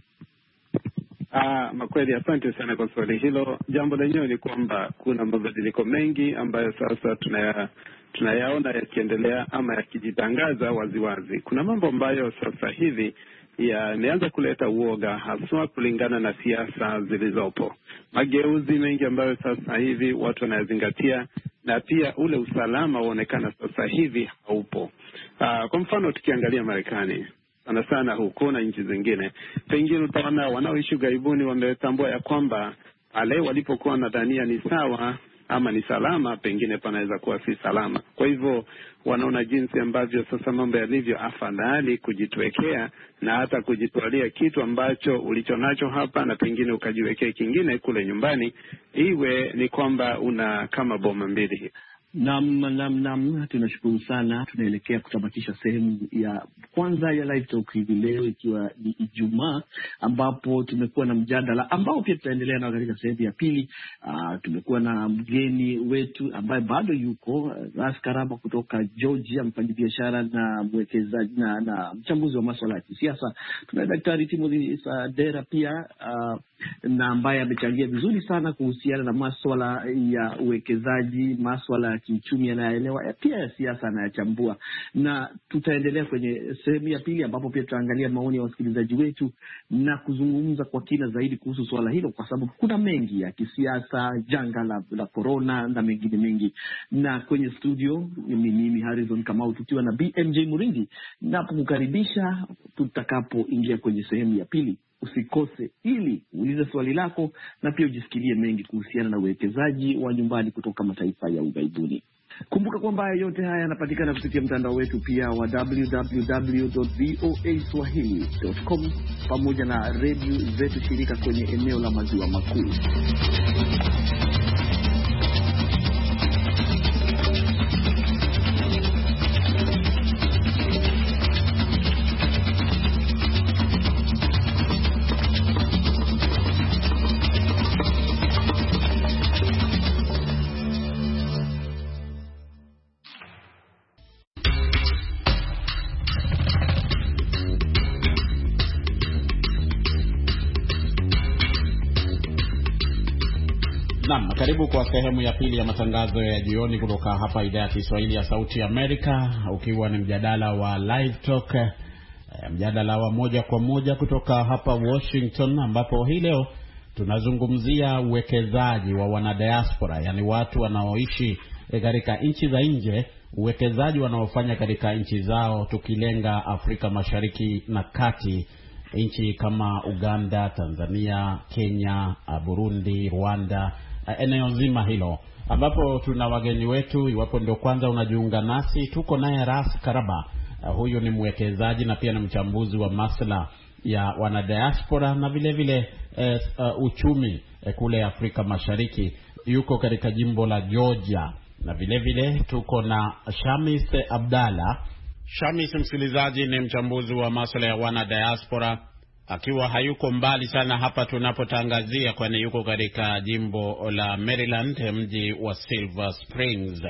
Ah, makweli, asante sana kwa swali hilo. Jambo lenyewe ni kwamba kuna mabadiliko mengi ambayo sasa tunaya tunayaona yakiendelea ama yakijitangaza waziwazi. Kuna mambo ambayo sasa hivi yameanza kuleta uoga, haswa kulingana na siasa zilizopo. Mageuzi mengi ambayo sasa hivi watu wanazingatia, na pia ule usalama uonekana sasa hivi haupo. Aa, kwa mfano tukiangalia Marekani sana sana huko na nchi zingine, pengine utaona wanaoishi ughaibuni wametambua ya kwamba pale walipokuwa nadhania ni sawa ama ni salama, pengine panaweza kuwa si salama. Kwa hivyo wanaona jinsi ambavyo sasa mambo yalivyo, afadhali kujitwekea na hata kujitwalia kitu ambacho ulichonacho hapa na pengine ukajiwekea kingine kule nyumbani, iwe ni kwamba una kama boma mbili. Naam, naam, naam, tunashukuru sana. Tunaelekea kutamatisha sehemu ya kwanza ya Live Talk hivi leo, ikiwa ni Ijumaa, ambapo tumekuwa na mjadala ambao pia tutaendelea nao katika sehemu ya pili. Uh, tumekuwa na mgeni wetu ambaye bado yuko Ras Karaba kutoka Georgia, mfanyabiashara na mwekezaji na, na mchambuzi wa masuala ya kisiasa. Tuna Daktari Timothy Sadera pia uh, na ambaye amechangia vizuri sana kuhusiana na masuala ya uwekezaji, masuala ya kiuchumi yanayoelewa, pia ya siasa anayachambua. Na tutaendelea kwenye sehemu ya pili ambapo pia tutaangalia maoni ya wasikilizaji wetu na kuzungumza kwa kina zaidi kuhusu swala hilo, kwa sababu kuna mengi ya kisiasa, janga la, la corona na mengine mengi. Na kwenye studio ni mimi Harrison Kamau tukiwa na B M J Murindi, na kukukaribisha tutakapoingia kwenye sehemu ya pili. Usikose ili uulize swali lako na pia ujisikilie mengi kuhusiana na uwekezaji wa nyumbani kutoka mataifa ya ughaibuni. Kumbuka kwamba yote haya yanapatikana kupitia mtandao wetu pia wa w w w dot voa swahili dot com pamoja na redio zetu shirika kwenye eneo la maziwa makuu. Naam, karibu kwa sehemu ya pili ya matangazo ya jioni kutoka hapa idhaa ya Kiswahili ya Sauti ya Amerika, ukiwa ni mjadala wa Live Talk, mjadala wa moja kwa moja kutoka hapa Washington, ambapo hii leo tunazungumzia uwekezaji wa wanadiaspora, yani watu wanaoishi katika nchi za nje, uwekezaji wanaofanya katika nchi zao, tukilenga Afrika Mashariki na Kati, nchi kama Uganda, Tanzania, Kenya, Burundi, Rwanda, eneo zima hilo, ambapo tuna wageni wetu. Iwapo ndio kwanza unajiunga nasi, tuko naye Ras Karaba. Uh, huyu ni mwekezaji na pia ni mchambuzi wa masuala ya wanadiaspora na vile vile uh, uh, uchumi uh, kule Afrika Mashariki. Yuko katika jimbo la Georgia. Na vile vile tuko na Shamis Abdalla. Shamis, msikilizaji, ni mchambuzi wa masuala ya wanadiaspora, akiwa hayuko mbali sana hapa tunapotangazia, kwani yuko katika jimbo la Maryland, mji wa Silver Springs.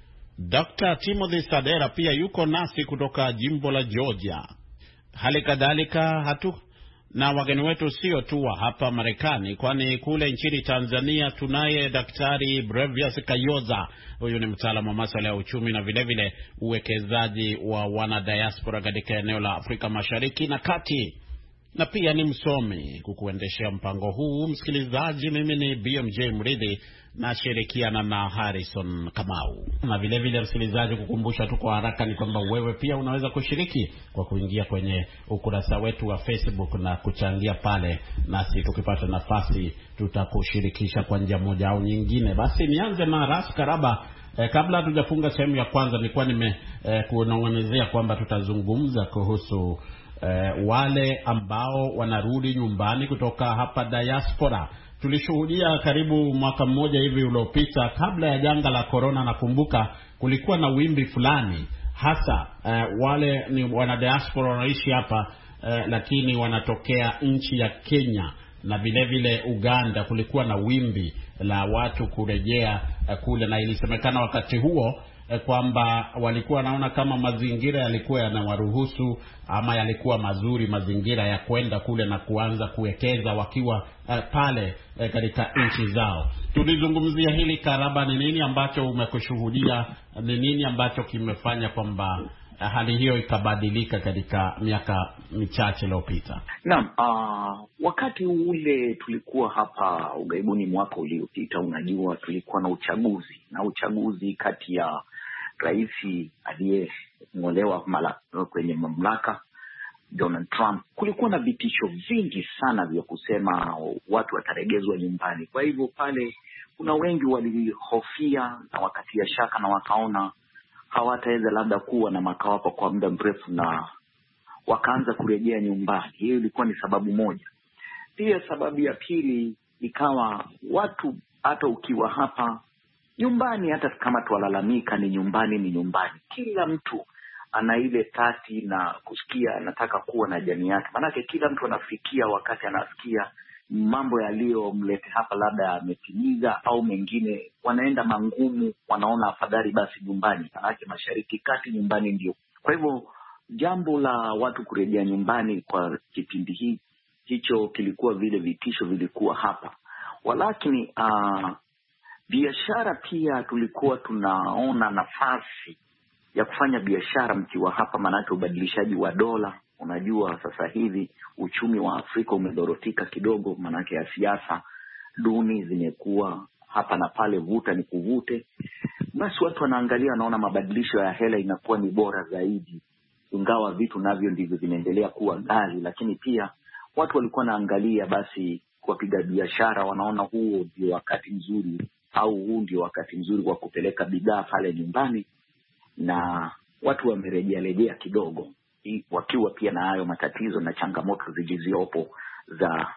Doctor Timothy Sadera pia yuko nasi kutoka jimbo la Georgia. Hali kadhalika hatu na wageni wetu sio tu wa hapa Marekani, kwani kule nchini Tanzania tunaye Daktari Brevius Kayoza. Huyu ni mtaalamu wa masuala ya uchumi na vile vile uwekezaji wa wanadiaspora katika eneo la Afrika Mashariki na Kati, na pia ni msomi. Kukuendeshea mpango huu, msikilizaji, mimi ni B M J Mridhi na shirikiana na Harrison Kamau. Na vile vile, msikilizaji, kukumbusha tu kwa haraka ni kwamba wewe pia unaweza kushiriki kwa kuingia kwenye ukurasa wetu wa Facebook na kuchangia pale, nasi tukipata nafasi tutakushirikisha kwa njia moja au nyingine. Basi nianze na Ras Karaba. Eh, kabla hatujafunga sehemu ya kwanza, nilikuwa nime eh, kunong'onezea kwamba tutazungumza kuhusu Uh, wale ambao wanarudi nyumbani kutoka hapa diaspora. Tulishuhudia karibu mwaka mmoja hivi uliopita, kabla ya janga la corona, nakumbuka kulikuwa na wimbi fulani, hasa uh, wale ni wanadiaspora wanaishi hapa uh, lakini wanatokea nchi ya Kenya na vile vile Uganda. Kulikuwa na wimbi la watu kurejea uh, kule, na ilisemekana wakati huo kwamba walikuwa naona kama mazingira yalikuwa yanawaruhusu ama yalikuwa mazuri mazingira ya kwenda kule na kuanza kuwekeza wakiwa uh, pale uh, katika nchi zao. Tulizungumzia hili. Karaba, ni nini ambacho umekushuhudia? Ni nini ambacho kimefanya kwamba uh, hali hiyo ikabadilika katika miaka michache iliyopita? Naam, uh, wakati ule tulikuwa hapa ugaibuni mwaka uliopita, unajua tulikuwa na uchaguzi na uchaguzi kati ya rais aliyeng'olewa kwenye mamlaka Donald Trump. Kulikuwa na vitisho vingi sana vya kusema watu wataregezwa nyumbani. Kwa hivyo pale kuna wengi walihofia na wakatia shaka na wakaona hawataweza labda kuwa na makao hapa kwa muda mrefu na wakaanza kurejea nyumbani. Hiyo ilikuwa ni sababu moja. Pia sababu ya pili ikawa watu, hata ukiwa hapa nyumbani, hata kama tuwalalamika ni nyumbani ni nyumbani, kila mtu ana ile tati na kusikia anataka kuwa na jamii yake. Maanake kila mtu anafikia wakati anasikia mambo yaliyomlete hapa labda yametimiza, au mengine wanaenda mangumu, wanaona afadhali basi nyumbani. Maanake Mashariki Kati nyumbani ndio. Kwa hivyo jambo la watu kurejea nyumbani kwa kipindi hii hicho kilikuwa vile vitisho vilikuwa hapa. Walakini uh, biashara pia tulikuwa tunaona nafasi ya kufanya biashara mkiwa hapa, maanake ubadilishaji wa dola. Unajua sasa hivi uchumi wa Afrika umedorotika kidogo, maanake ya siasa duni zimekuwa hapa na pale, vuta ni kuvute. Basi watu wanaangalia, wanaona mabadilisho ya hela inakuwa ni bora zaidi, ingawa vitu navyo ndivyo vinaendelea kuwa ghali. Lakini pia watu walikuwa naangalia basi kuwapiga biashara, wanaona huo ndio wakati mzuri au huu ndio wakati mzuri wa kupeleka bidhaa pale nyumbani, na watu wamerejea rejea kidogo, wakiwa pia na hayo matatizo na changamoto zilizopo za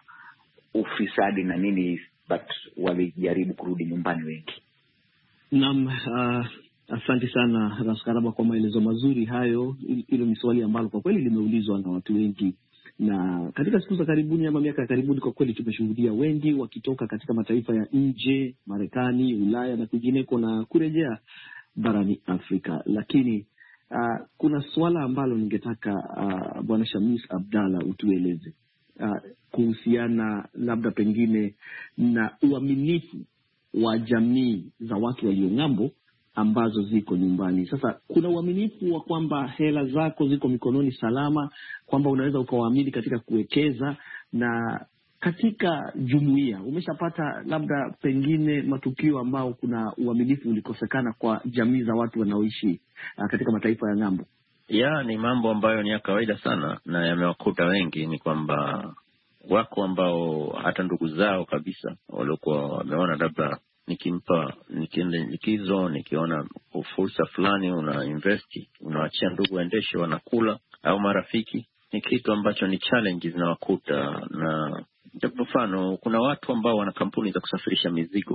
ufisadi na nini, but walijaribu kurudi nyumbani wengi. Naam, uh, asante sana Raskaraba kwa maelezo mazuri hayo. Hilo ni swali ambalo kwa kweli limeulizwa na watu wengi, na katika siku za karibuni ama miaka ya karibuni kwa kweli tumeshuhudia wengi wakitoka katika mataifa ya nje, Marekani, Ulaya na kwingineko na kurejea barani Afrika. Lakini uh, kuna swala ambalo ningetaka uh, Bwana Shamis Abdalla utueleze uh, kuhusiana labda pengine na uaminifu wa jamii za watu walio ng'ambo ambazo ziko nyumbani. Sasa kuna uaminifu wa kwamba hela zako ziko mikononi salama, kwamba unaweza ukawaamini katika kuwekeza, na katika jumuiya umeshapata labda pengine matukio ambao kuna uaminifu ulikosekana kwa jamii za watu wanaoishi uh, katika mataifa ya ng'ambo? Ya, ni mambo ambayo ni ya kawaida sana na yamewakuta wengi. Ni kwamba wako ambao hata ndugu zao kabisa walikuwa wameona labda nikimpa nikienda likizo, nikiona fursa fulani una investi, unaachia ndugu waendeshe, wanakula, au marafiki. Ni kitu ambacho ni challenge zinawakuta. Na kwa mfano kuna watu ambao wana kampuni za kusafirisha mizigo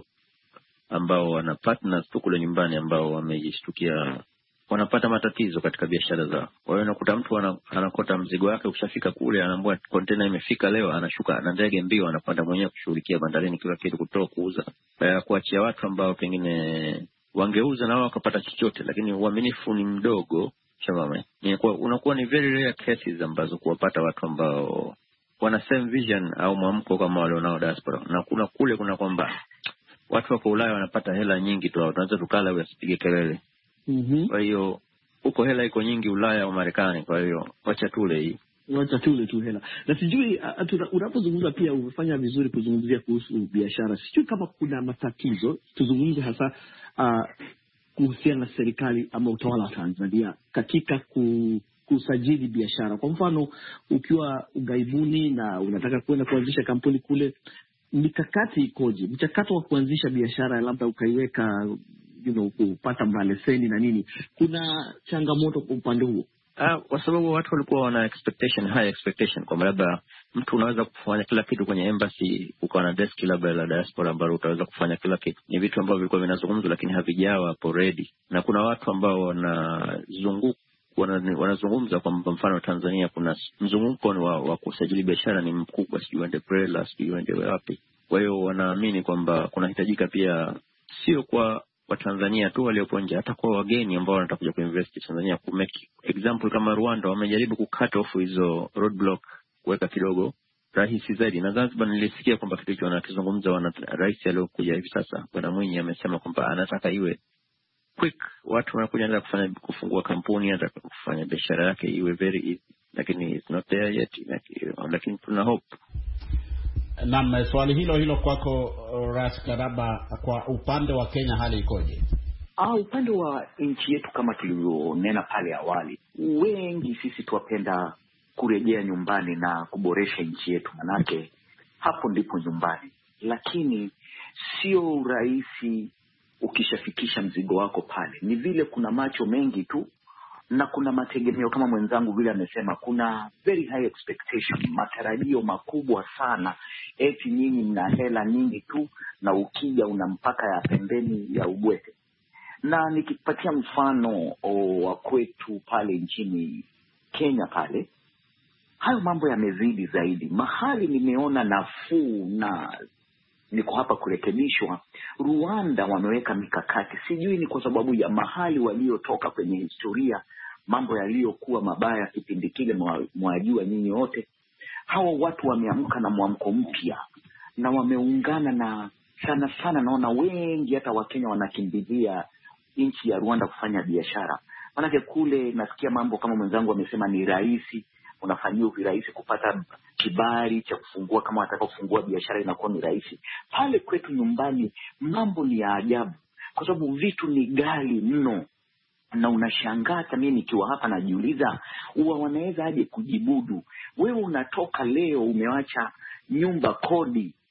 ambao wana partners tu kule nyumbani ambao wamejishtukia wanapata matatizo katika biashara zao. Kwa hiyo unakuta mtu anakota mzigo wake, ukishafika kule anaambia container imefika leo, anashuka na ndege mbio, anapanda mwenyewe kushughulikia bandarini kila kitu, kutoa kuuza, ya kuachia watu ambao pengine wangeuza na wao wakapata chochote. Lakini uaminifu ni mdogo. Shabama, ni kwa unakuwa ni very rare cases ambazo kuwapata watu ambao wana same vision au mwamko kama wale wanao diaspora. Na kuna kule kuna kwamba watu wako Ulaya wanapata hela nyingi tu, tunaweza tukala usipige kelele. Mhm. Kwa hiyo uko hela iko nyingi Ulaya au Marekani, kwa hiyo wacha tule hii. Wacha tule tu hela. Na sijui unapozungumza pia umefanya vizuri kuzungumzia kuhusu biashara. Sijui kama kuna matatizo, tuzungumze hasa uh, kuhusiana na serikali ama utawala wa Tanzania katika ku, kusajili biashara. Kwa mfano ukiwa ugaibuni na unataka kwenda kuanzisha kampuni kule, mikakati ikoje? Mchakato wa kuanzisha biashara labda ukaiweka you know, kupata maleseni na nini, kuna changamoto kwa upande huo? Ah, kwa sababu watu walikuwa wana expectation, high expectation, kwa labda mtu unaweza kufanya kila kitu kwenye embassy, ukawa na desk labda la diaspora ambalo utaweza kufanya kila kitu. Ni vitu ambavyo vilikuwa vinazungumzwa lakini havijawa hapo ready. Na kuna watu ambao wanazunguka wanazungumza kwa mfano Tanzania kuna mzunguko wa, wa kusajili biashara ni mkubwa, sijui uende Prela, sijui uende wapi. Kwa hiyo wanaamini kwamba kunahitajika pia sio kwa wa Tanzania tu waliopo nje, hata kwa wageni ambao wanataka kuja kuinvest Tanzania. Ku make example kama Rwanda wamejaribu kucut off hizo roadblock, kuweka kidogo rahisi zaidi. Na Zanzibar nilisikia kwamba kitu hicho wanakizungumza, wana rais aliyokuja hivi sasa Bwana Mwinyi amesema kwamba anataka iwe quick, watu wanakuja na kufanya kufungua kampuni, hata kufanya biashara yake iwe very easy, lakini it's not there yet, lakini tuna hope. Na swali hilo hilo kwako Raskaraba, kwa upande wa Kenya hali ikoje? Ah, upande wa nchi yetu kama tulivyonena pale awali, wengi sisi tuwapenda kurejea nyumbani na kuboresha nchi yetu, manake hapo ndipo nyumbani. Lakini sio rahisi ukishafikisha mzigo wako pale. Ni vile kuna macho mengi tu na kuna mategemeo, kama mwenzangu vile amesema, kuna very high expectation, matarajio makubwa sana, eti nyinyi mna hela nyingi tu na ukija una mpaka ya pembeni ya ubwete. Na nikipatia mfano wa kwetu pale nchini Kenya pale, hayo mambo yamezidi zaidi. Mahali nimeona nafuu na niko hapa kurekebishwa, Rwanda wameweka mikakati. Sijui ni kwa sababu ya mahali waliotoka kwenye historia, mambo yaliyokuwa mabaya kipindi kile, mwajua nyinyi wote. Hawa watu wameamka na mwamko mpya na wameungana, na sana sana naona wengi hata Wakenya wanakimbilia nchi ya Rwanda kufanya biashara. Maana kule nasikia mambo kama mwenzangu amesema ni rahisi, unafanyiwa virahisi kupata kibali cha kufungua, kama unataka kufungua biashara inakuwa ni rahisi. Pale kwetu nyumbani mambo ni ya ajabu kwa sababu vitu ni ghali mno, na unashangaa. Mimi nikiwa hapa najiuliza huwa wanaweza aje kujibudu. Wewe unatoka leo umewacha nyumba kodi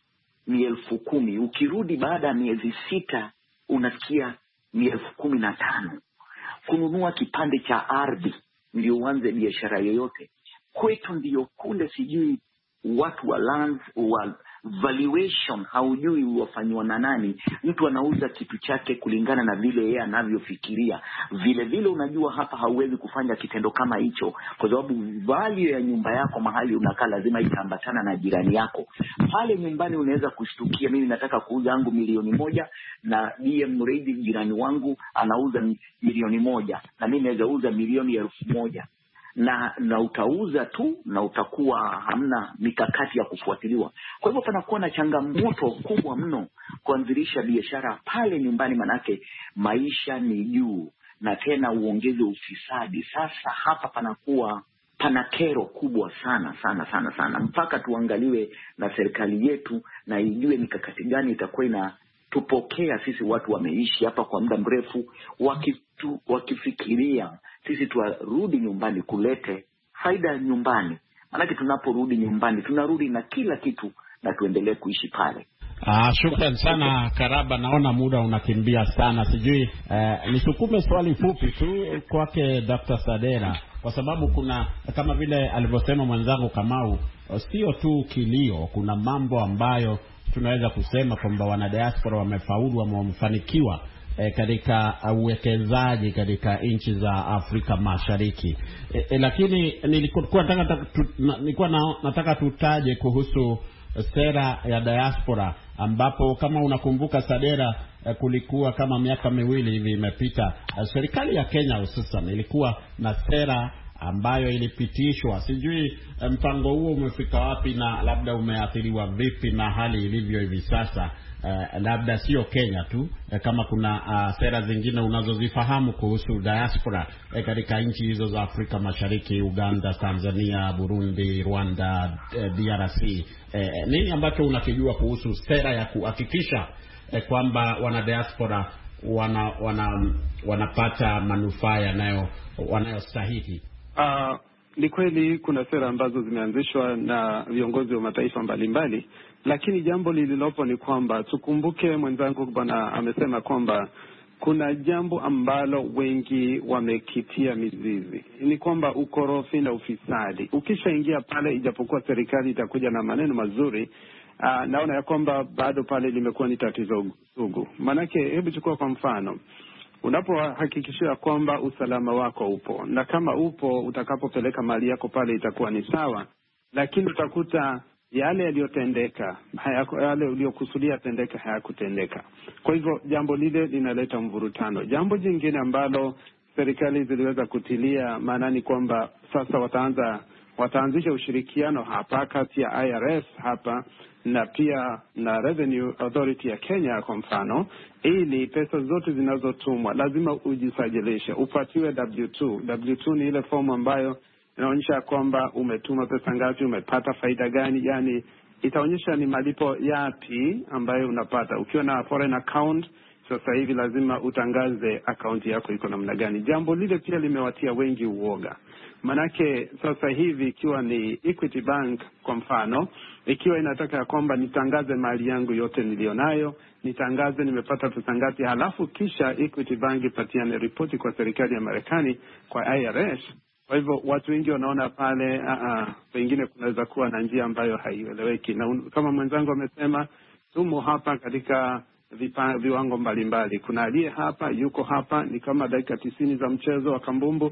ni elfu kumi. Ukirudi baada ya miezi sita unasikia ni elfu kumi na tano. Kununua kipande cha ardhi ndio uanze biashara yoyote kwetu ndio kule, sijui watu wa lands wa valuation haujui wafanywa na nani. Mtu anauza kitu chake kulingana na vile yeye anavyofikiria. Vile vile unajua hapa hauwezi kufanya kitendo kama hicho kwa sababu value ya nyumba yako mahali unakaa lazima itaambatana na jirani yako. Pale nyumbani unaweza kushtukia mimi nataka kuuza yangu milioni moja na D M Reid jirani wangu anauza milioni moja na mimi naweza uza milioni elfu moja. Na, na utauza tu na utakuwa hamna mikakati ya kufuatiliwa. Kwa hivyo panakuwa na changamoto kubwa mno kuanzilisha biashara pale nyumbani, manake maisha ni juu na tena uongeze ufisadi. Sasa hapa panakuwa pana kero kubwa sana sana sana sana, mpaka tuangaliwe na serikali yetu na ijue mikakati gani itakuwa ina tupokea sisi watu wameishi hapa kwa muda mrefu, wakitu, wakifikiria sisi tuarudi nyumbani kulete faida nyumbani. Maana tunaporudi nyumbani tunarudi na kila kitu na tuendelee kuishi pale. Ah, shukrani sana Karaba, naona muda unakimbia sana. Sijui eh, nisukume swali fupi tu kwake Doctor Sadera, kwa sababu kuna kama vile alivyosema mwenzangu Kamau, sio tu kilio, kuna mambo ambayo tunaweza kusema kwamba wana diaspora wamefaulu, wamefanikiwa e, katika uwekezaji katika nchi za Afrika Mashariki. E, e, lakini nilikuwa nataka tu, nilikuwa na, nataka tutaje kuhusu sera ya diaspora, ambapo kama unakumbuka Sadera, kulikuwa kama miaka miwili hivi imepita, serikali ya Kenya hususan ilikuwa na sera ambayo ilipitishwa. Sijui mpango huo umefika wapi na labda umeathiriwa vipi na hali ilivyo hivi sasa. Uh, labda sio Kenya tu, uh, kama kuna uh, sera zingine unazozifahamu kuhusu diaspora uh, katika nchi hizo za Afrika Mashariki, Uganda, Tanzania, Burundi, Rwanda, uh, D R C. Uh, nini ambacho unakijua kuhusu sera ya kuhakikisha uh, kwamba wana diaspora wana, wana, wanapata manufaa yanayo wanayostahili? Uh, ni kweli kuna sera ambazo zimeanzishwa na viongozi wa mataifa mbalimbali, lakini jambo lililopo ni kwamba tukumbuke, mwenzangu bwana amesema kwamba kuna jambo ambalo wengi wamekitia mizizi, ni kwamba ukorofi na ufisadi. Ukishaingia pale, ijapokuwa serikali itakuja na maneno mazuri, uh, naona ya kwamba bado pale limekuwa ni tatizo sugu. Manake hebu chukua kwa mfano, unapohakikishia kwamba usalama wako upo, na kama upo utakapopeleka mali yako pale itakuwa ni sawa, lakini utakuta yale yaliyotendeka, yale uliyokusudia tendeka hayakutendeka. Kwa hivyo jambo lile linaleta mvurutano. Jambo jingine ambalo serikali ziliweza kutilia maanani kwamba sasa wataanza wataanzisha ushirikiano hapa kati ya I R S hapa na pia na Revenue Authority ya Kenya kwa mfano, ili pesa zote zinazotumwa lazima ujisajilishe, upatiwe W two. W two ni ile fomu ambayo inaonyesha kwamba umetuma pesa ngapi, umepata faida gani, yani itaonyesha ni malipo yapi ambayo unapata. Ukiwa na foreign account sasa hivi lazima utangaze account yako iko namna gani. Jambo lile pia limewatia wengi uoga. Manake sasa hivi ikiwa ni Equity Bank kwa mfano, ikiwa inataka kwamba nitangaze mali yangu yote nilionayo, nitangaze nimepata pesa ngapi, halafu kisha Equity Bank ipatiane ripoti kwa serikali ya Marekani, kwa I R S. Kwa hivyo watu wengi wanaona pale uh, uh, pengine kunaweza kuwa na njia ambayo haieleweki. Na un, kama mwenzangu amesema, tumo hapa katika vipa, viwango mbalimbali. Kuna aliye hapa, yuko hapa, ni kama dakika tisini za mchezo wa kambumbu,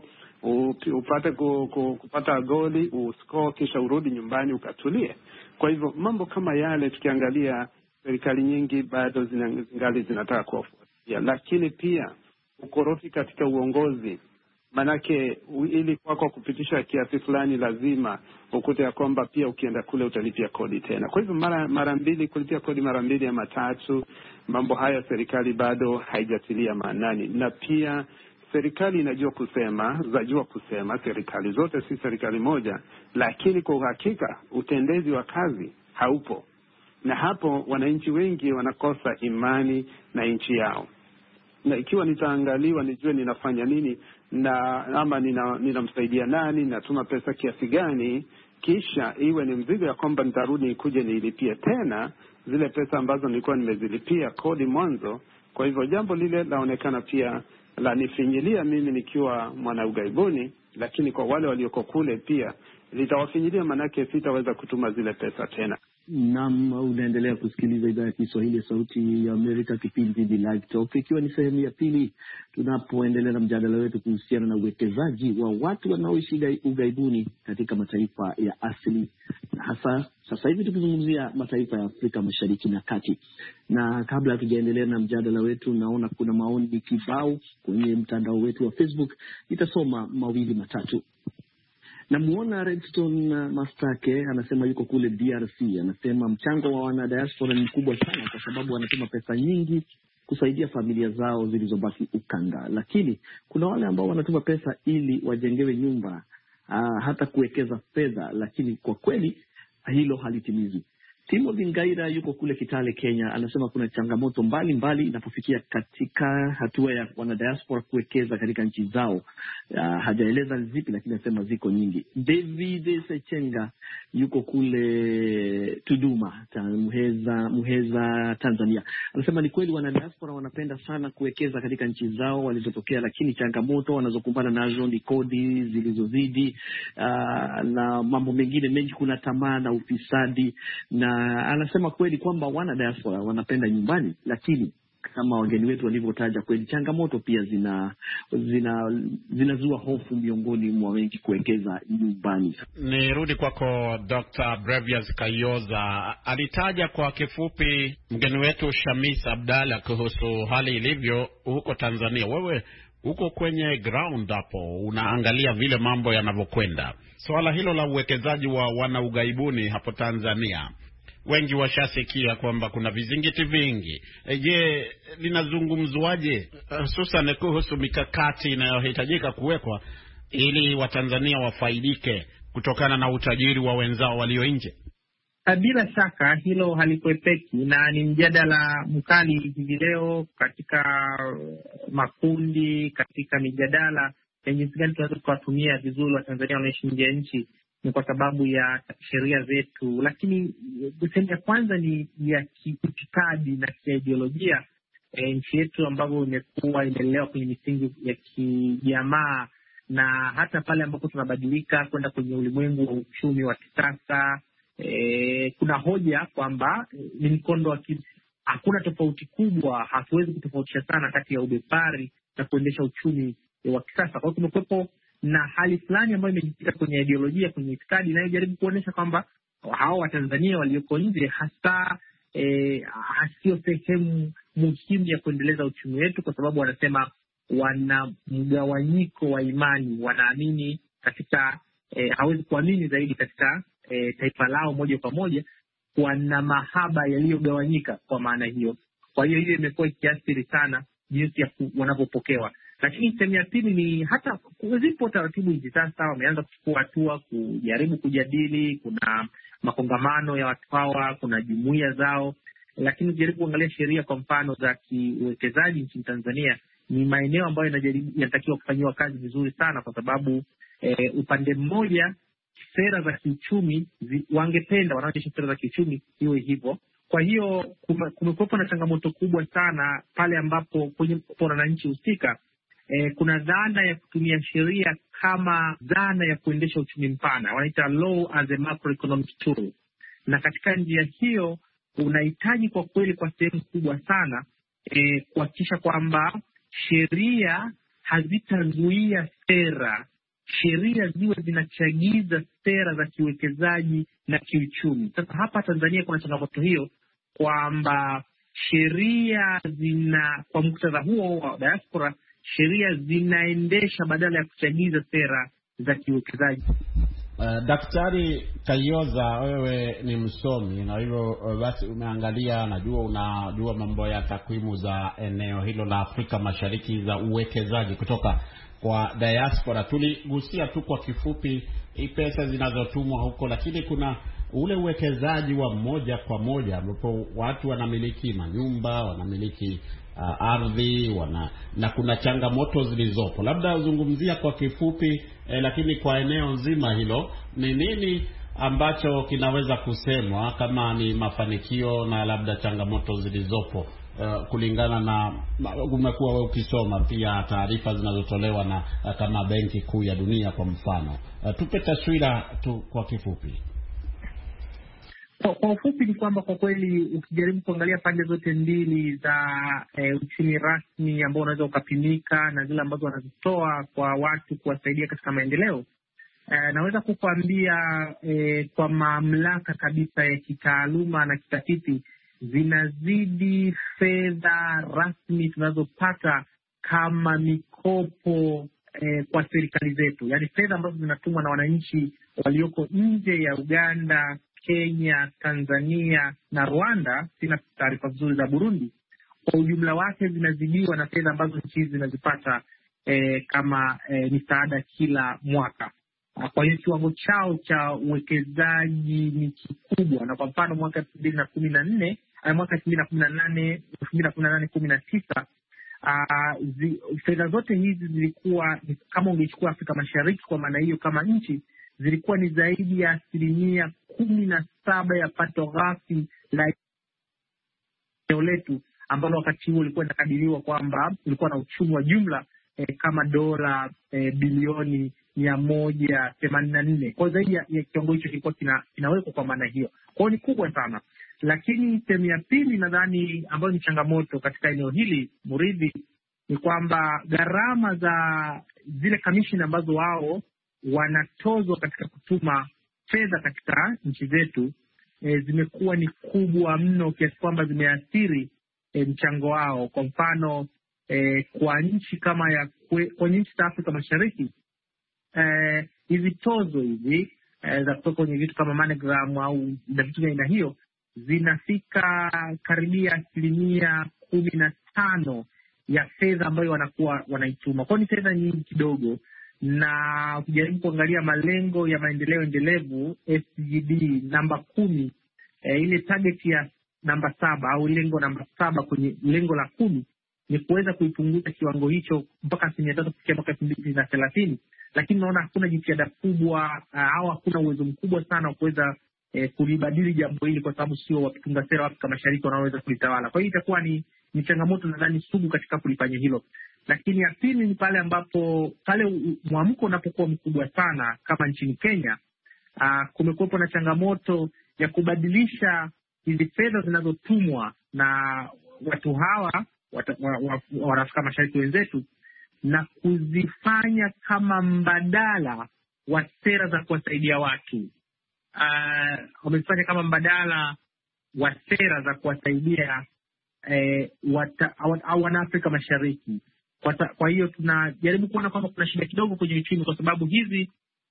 upate ku, ku, kupata goli, uscore, kisha urudi nyumbani ukatulie. Kwa hivyo mambo kama yale tukiangalia, serikali nyingi bado zingali zinataka kuwafuatia. Lakini pia ukorofi katika uongozi, manake ili kwako kupitisha kiasi fulani lazima ukute ya kwamba pia ukienda kule utalipia kodi tena. Kwa hivyo mara mara mbili kulipia kodi mara mbili ama tatu, mambo haya serikali bado haijatilia maanani. Na pia serikali inajua kusema, zajua kusema, serikali zote si serikali moja, lakini kwa uhakika utendezi wa kazi haupo. Na hapo wananchi wengi wanakosa imani na nchi yao. Na ikiwa nitaangaliwa nijue ninafanya nini na ama nina ninamsaidia nani, natuma pesa kiasi gani, kisha iwe ni mzigo ya kwamba nitarudi nikuje nilipie tena zile pesa ambazo nilikuwa nimezilipia kodi mwanzo. Kwa hivyo jambo lile laonekana pia la nifinyilia mimi nikiwa mwana ugaibuni, lakini kwa wale walioko kule pia litawafinyilia, manake sitaweza kutuma zile pesa tena. Naam, unaendelea kusikiliza idhaa ya Kiswahili ya Sauti ya Amerika, kipindi The Live Talk, ikiwa ni sehemu ya pili tunapoendelea na mjadala wetu kuhusiana na uwekezaji wa watu wanaoishi ugaibuni katika mataifa ya asili, na hasa sasa hivi tukizungumzia mataifa ya Afrika Mashariki na Kati. Na kabla tujaendelea na mjadala wetu, naona kuna maoni kibao kwenye mtandao wetu wa Facebook. Nitasoma mawili matatu. Namuona Redstone Mastake anasema yuko kule D R C. Anasema mchango wa wana diaspora ni mkubwa sana, kwa sababu wanatuma pesa nyingi kusaidia familia zao zilizobaki ukanda. Lakini kuna wale ambao wanatuma pesa ili wajengewe nyumba, aa, hata kuwekeza fedha, lakini kwa kweli hilo halitimizwi. Timothy Ngaira yuko kule Kitale, Kenya, anasema kuna changamoto mbalimbali inapofikia katika hatua ya wanadiaspora kuwekeza katika nchi zao. Uh, hajaeleza zipi, lakini anasema ziko nyingi. David Sechenga yuko kule Tuduma, Muheza, Muheza, Tanzania, anasema ni kweli wanadiaspora wanapenda sana kuwekeza katika nchi zao walizotokea, lakini changamoto wanazokumbana nazo ni kodi zilizozidi, uh, na mambo mengine mengi, kuna tamaa na ufisadi. Na anasema kweli kwamba wana diaspora wanapenda nyumbani, lakini kama wageni wetu walivyotaja, kweli changamoto pia zina zina zinazua hofu miongoni mwa wengi kuwekeza nyumbani. Nirudi kwako Doctor Brevius Kayoza. Alitaja kwa kifupi mgeni wetu Shamis Abdalla kuhusu hali ilivyo huko Tanzania. Wewe uko kwenye ground hapo, unaangalia vile mambo yanavyokwenda. Swala hilo la uwekezaji wa wana ugaibuni hapo Tanzania, wengi washasikia kwamba kuna vizingiti vingi. E, je, linazungumzwaje hususan kuhusu mikakati inayohitajika kuwekwa ili Watanzania wafaidike kutokana na utajiri wa wenzao walio nje? Bila shaka hilo halikuepeki, na ni mjadala mkali hivi leo katika makundi, katika mijadala ya jinsi gani tunaweza kuwatumia vizuri Watanzania wanaishi nje ya nchi. Ni kwa sababu ya sheria zetu, lakini sehemu ya kwanza ni ya kiitikadi na kiideolojia. E, nchi yetu ambayo imekuwa imelelewa kwenye misingi ya kijamaa, na hata pale ambapo tunabadilika kwenda kwenye ulimwengu wa uchumi wa kisasa, e, kuna hoja kwamba ni mkondo wa ki... hakuna tofauti kubwa, hatuwezi kutofautisha sana kati ya ubepari na kuendesha uchumi wa kisasa. Kwa hiyo kumekuwepo na hali fulani ambayo imejikita kwenye ideolojia, kwenye itikadi, inayojaribu kuonyesha kwamba hao Watanzania walioko nje hasa e, hasio sehemu muhimu ya kuendeleza uchumi wetu, kwa sababu wanasema wana mgawanyiko wa imani, wanaamini katika e, hawezi kuamini zaidi katika e, taifa lao moja kwa moja, wana mahaba yaliyogawanyika kwa maana hiyo. Kwa hiyo hiyo imekuwa ikiathiri sana jinsi ya wanavyopokewa. Lakini sehemu ya pili ni hata zipo taratibu hizi sasa, wameanza kuchukua hatua kujaribu kujadili. Kuna makongamano ya watu hawa, kuna jumuiya zao, lakini ukijaribu kuangalia sheria kwa mfano za kiuwekezaji nchini Tanzania, ni maeneo ambayo yanatakiwa kufanyiwa kazi vizuri sana, kwa sababu e, upande mmoja sera za kiuchumi zi, wangependa wanaojesha sera za kiuchumi iwe hivyo. Kwa hiyo kumekuwepo na changamoto kubwa sana pale ambapo kwenye wananchi husika E, kuna dhana ya kutumia sheria kama dhana ya kuendesha uchumi mpana, wanaita law as a macroeconomic tool. Na katika njia hiyo unahitaji kwa kweli kwa sehemu kubwa sana e, kuhakikisha kwamba sheria hazitazuia sera, sheria ziwe zinachagiza sera za kiwekezaji na kiuchumi. Sasa hapa Tanzania kuna changamoto hiyo kwamba sheria zina, kwa muktadha huo wa diaspora, sheria zinaendesha badala ya kuchagiza sera za kiwekezaji. Uh, Daktari Kayoza, wewe ni msomi na hivyo uh, basi umeangalia, najua unajua mambo ya takwimu za eneo hilo la Afrika Mashariki za uwekezaji kutoka kwa diaspora. Tuligusia tu kwa kifupi pesa zinazotumwa huko, lakini kuna ule uwekezaji wa moja kwa moja ambapo watu wanamiliki manyumba, wanamiliki uh, ardhi, wana na kuna changamoto zilizopo. Labda uzungumzia kwa kifupi eh, lakini kwa eneo nzima hilo ni nini ambacho kinaweza kusemwa kama ni mafanikio na labda changamoto zilizopo Uh, kulingana na umekuwa wewe ukisoma pia taarifa zinazotolewa na uh, kama Benki Kuu ya Dunia kwa mfano. Uh, tupe taswira tu kwa kifupi. Kwa, kwa ufupi ni kwamba kwa kweli ukijaribu kuangalia pande zote mbili za e, uchumi rasmi ambao unaweza ukapimika na zile ambazo wanazitoa kwa watu kuwasaidia katika maendeleo, e, naweza kukuambia e, kwa mamlaka kabisa ya kitaaluma na kitafiti zinazidi fedha rasmi tunazopata kama mikopo eh, kwa serikali zetu, yaani fedha ambazo zinatumwa na wananchi walioko nje ya Uganda, Kenya, Tanzania na Rwanda. Sina taarifa nzuri za Burundi. Kwa ujumla wake zinazidiwa na fedha ambazo nchi hizi zinazipata eh, kama eh, misaada kila mwaka. Kwa hiyo kiwango chao cha uwekezaji ni kikubwa, na kwa mfano mwaka elfu mbili na kumi na nne mwaka elfu mbili na kumi na nane elfu mbili na kumi na nane kumi na tisa fedha zote hizi zilikuwa, kama ungechukua Afrika Mashariki kwa maana hiyo kama nchi, zilikuwa ni zaidi ya asilimia kumi na saba ya pato ghafi la eneo letu, ambalo wakati huo ulikuwa inakadiriwa kwamba ulikuwa na uchumi wa jumla eh, kama dola eh, bilioni mia moja themanini na nne. Kwa zaidi ya, ya kiwango hicho kilikuwa kina, kinawekwa kwa maana hiyo. Kwa hiyo ni kubwa sana. Lakini sehemu ya pili nadhani ambayo ni changamoto katika eneo hili, Muridhi, ni kwamba gharama za zile kamishini ambazo wao wanatozwa katika kutuma fedha katika nchi zetu e, zimekuwa ni kubwa mno kiasi kwamba zimeathiri e, mchango wao. Kwa mfano e, kwa nchi kama ya kwe, kwa nchi za Afrika Mashariki eh, hizi tozo hizi eh, za kutoka kwenye vitu kama MoneyGram au na vitu vya aina hiyo zinafika karibia asilimia kumi na tano ya fedha ambayo wanakuwa wanaituma. Kwa ni fedha nyingi kidogo, na ukijaribu kuangalia malengo ya maendeleo endelevu S D G namba kumi, eh, ile target ya namba saba au lengo namba saba kwenye lengo la kumi ni kuweza kuipunguza kiwango hicho mpaka asilimia tatu kufikia mwaka elfu mbili na thelathini. Lakini naona hakuna jitihada kubwa uh, au hakuna uwezo mkubwa sana wa kuweza eh, kulibadili jambo hili, kwa sababu sio watunga sera wa Afrika Mashariki wanaoweza kulitawala. Kwa hiyo itakuwa ni, ni changamoto nadhani sugu katika kulifanya hilo. Lakini ya pili ni pale ambapo pale mwamko unapokuwa mkubwa sana kama nchini Kenya, uh, kumekuwepo na changamoto ya kubadilisha hizi fedha zinazotumwa na watu hawa wa, wa, wa Afrika Mashariki wenzetu na kuzifanya kama mbadala wa sera za kuwasaidia watu. Uh, wamezifanya kama mbadala wa sera za kuwasaidia eh, wana Afrika Mashariki. Kwa, kwa hiyo tunajaribu kuona kwamba kuna shida kidogo kwenye uchumi, kwa sababu hizi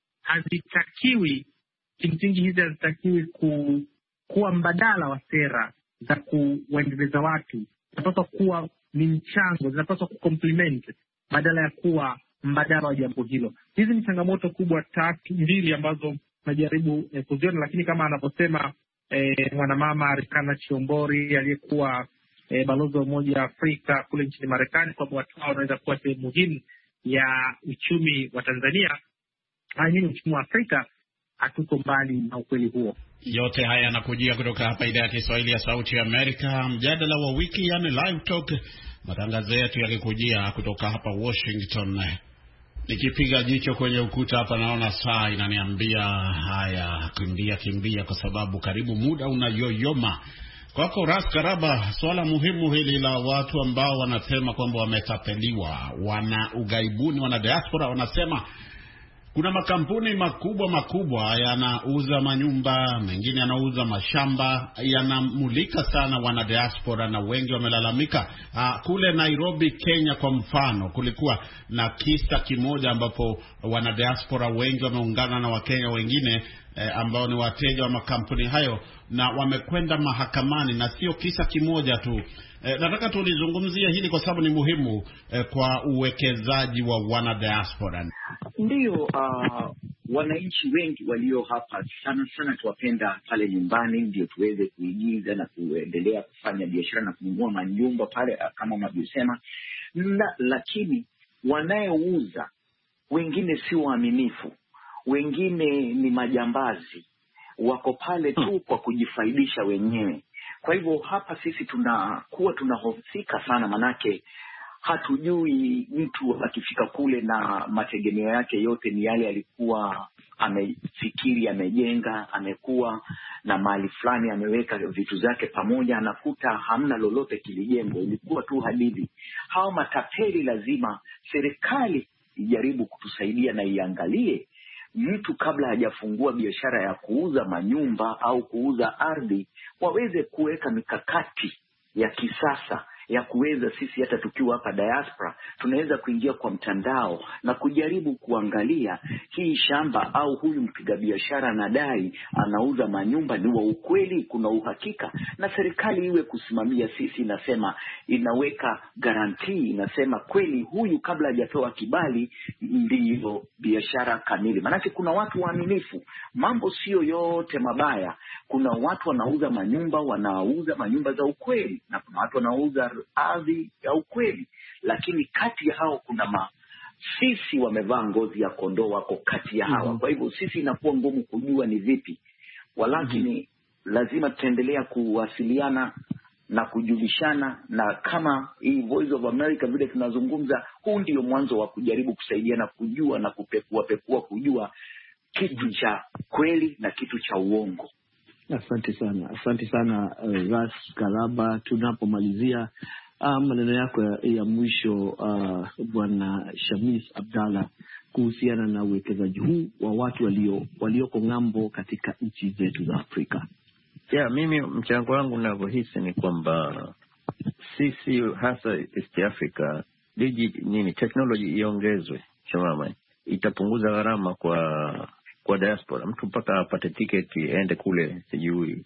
hazitakiwi, kimsingi hizi hazitakiwi ku, kuwa mbadala wa sera za kuwaendeleza watu. Zinapaswa kuwa ni mchango, zinapaswa kucomplement badala ya kuwa mbadala wa jambo hilo. Hizi ni changamoto kubwa tatu mbili ambazo najaribu eh, kuziona, lakini kama anavyosema eh, mwanamama Rikana Chiombori aliyekuwa eh, balozi wa Umoja wa Afrika kule nchini Marekani, kwamba watu hao wanaweza kuwa sehemu muhimu ya uchumi wa Tanzania, hanyini uchumi wa Afrika, hatuko mbali na ukweli huo. Yote haya yanakujia kutoka hapa idhaa ya Kiswahili ya Sauti ya Amerika, mjadala wa wiki, yani Live Talk. Matangazo yetu yakikujia kutoka hapa Washington. Nikipiga jicho kwenye ukuta hapa naona saa inaniambia haya, kimbia kimbia, kwa sababu karibu muda unayoyoma. Kwako Ras Karaba, swala muhimu hili la watu ambao wanasema kwamba wametapeliwa, wana ugaibuni, wana diaspora, wanasema kuna makampuni makubwa makubwa yanauza manyumba, mengine yanauza mashamba, yanamulika sana wana diaspora, na wengi wamelalamika. Uh, kule Nairobi, Kenya kwa mfano, kulikuwa na kisa kimoja ambapo wana diaspora wengi wameungana na Wakenya wengine eh, ambao ni wateja wa makampuni hayo, na wamekwenda mahakamani, na sio kisa kimoja tu. Eh, nataka tulizungumzia hili kwa sababu ni muhimu eh, kwa uwekezaji wa wana diaspora. Ndiyo, uh, wananchi wengi walio hapa sana sana tuwapenda pale nyumbani, ndio tuweze kuigiza na kuendelea kufanya biashara na kununua manyumba pale kama mnavyosema. La, lakini wanayeuza wengine si waaminifu, wengine ni majambazi, wako pale tu kwa kujifaidisha wenyewe. Kwa hivyo hapa sisi tunakuwa tunahofika sana, manake hatujui mtu akifika kule na mategemeo yake yote ni yale alikuwa amefikiri, amejenga, amekuwa na mali fulani, ameweka vitu zake pamoja, anakuta hamna lolote kilijengwa, ilikuwa tu hadithi. Hao matapeli lazima serikali ijaribu kutusaidia na iangalie mtu kabla hajafungua biashara ya kuuza manyumba au kuuza ardhi, waweze kuweka mikakati ya kisasa ya kuweza sisi hata tukiwa hapa diaspora tunaweza kuingia kwa mtandao na kujaribu kuangalia hii shamba au huyu mpiga biashara anadai anauza manyumba ni wa ukweli, kuna uhakika, na serikali iwe kusimamia. Sisi inasema inaweka guarantee, inasema kweli huyu kabla hajapewa kibali ndio biashara kamili. Maana kuna watu waaminifu, mambo sio yote mabaya. Kuna watu wanauza manyumba, wanauza manyumba za ukweli, na kuna watu wanauza ardhi ya ukweli, lakini kati ya hao kuna ma sisi wamevaa ngozi ya kondoo wako kati ya hawa. Mm-hmm. Kwa hivyo sisi inakuwa ngumu kujua ni vipi, walakini mm-hmm. lazima tutaendelea kuwasiliana na kujulishana, na kama hii Voice of America vile tunazungumza, huu ndio mwanzo wa kujaribu kusaidiana kujua na kupekua pekua kujua kitu cha kweli na kitu cha uongo. Asante sana, asante sana uh, Ras Karaba. Tunapomalizia uh, maneno yako ya, ya mwisho uh, Bwana Shamis Abdalla, kuhusiana na uwekezaji huu wa watu walio walioko ng'ambo katika nchi zetu za Afrika. Yeah, mimi mchango wangu ninavyohisi ni kwamba sisi hasa East Africa digi nini technology iongezwe, shamama, itapunguza gharama kwa kwa diaspora. Mtu mpaka apate tiketi aende kule sijui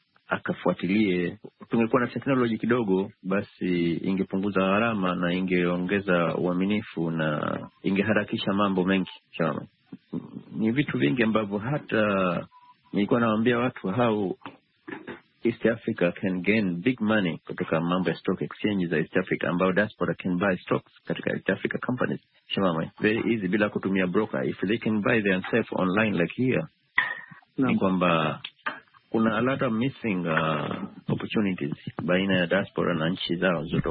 akafuatilie. Tungekuwa na technology kidogo, basi ingepunguza gharama na ingeongeza uaminifu na ingeharakisha mambo mengi. Chama ni vitu vingi ambavyo hata nilikuwa nawaambia watu how East Africa can gain big money kutoka mambo ya stock exchange za East Africa, ambao diaspora can buy stocks katika East Africa companies. Shimama, very easy bila kutumia broker. If they can buy themselves online like here, no. Ni kwamba kuna a lot of missing uh, opportunities baina ya diaspora na nchi zao zote.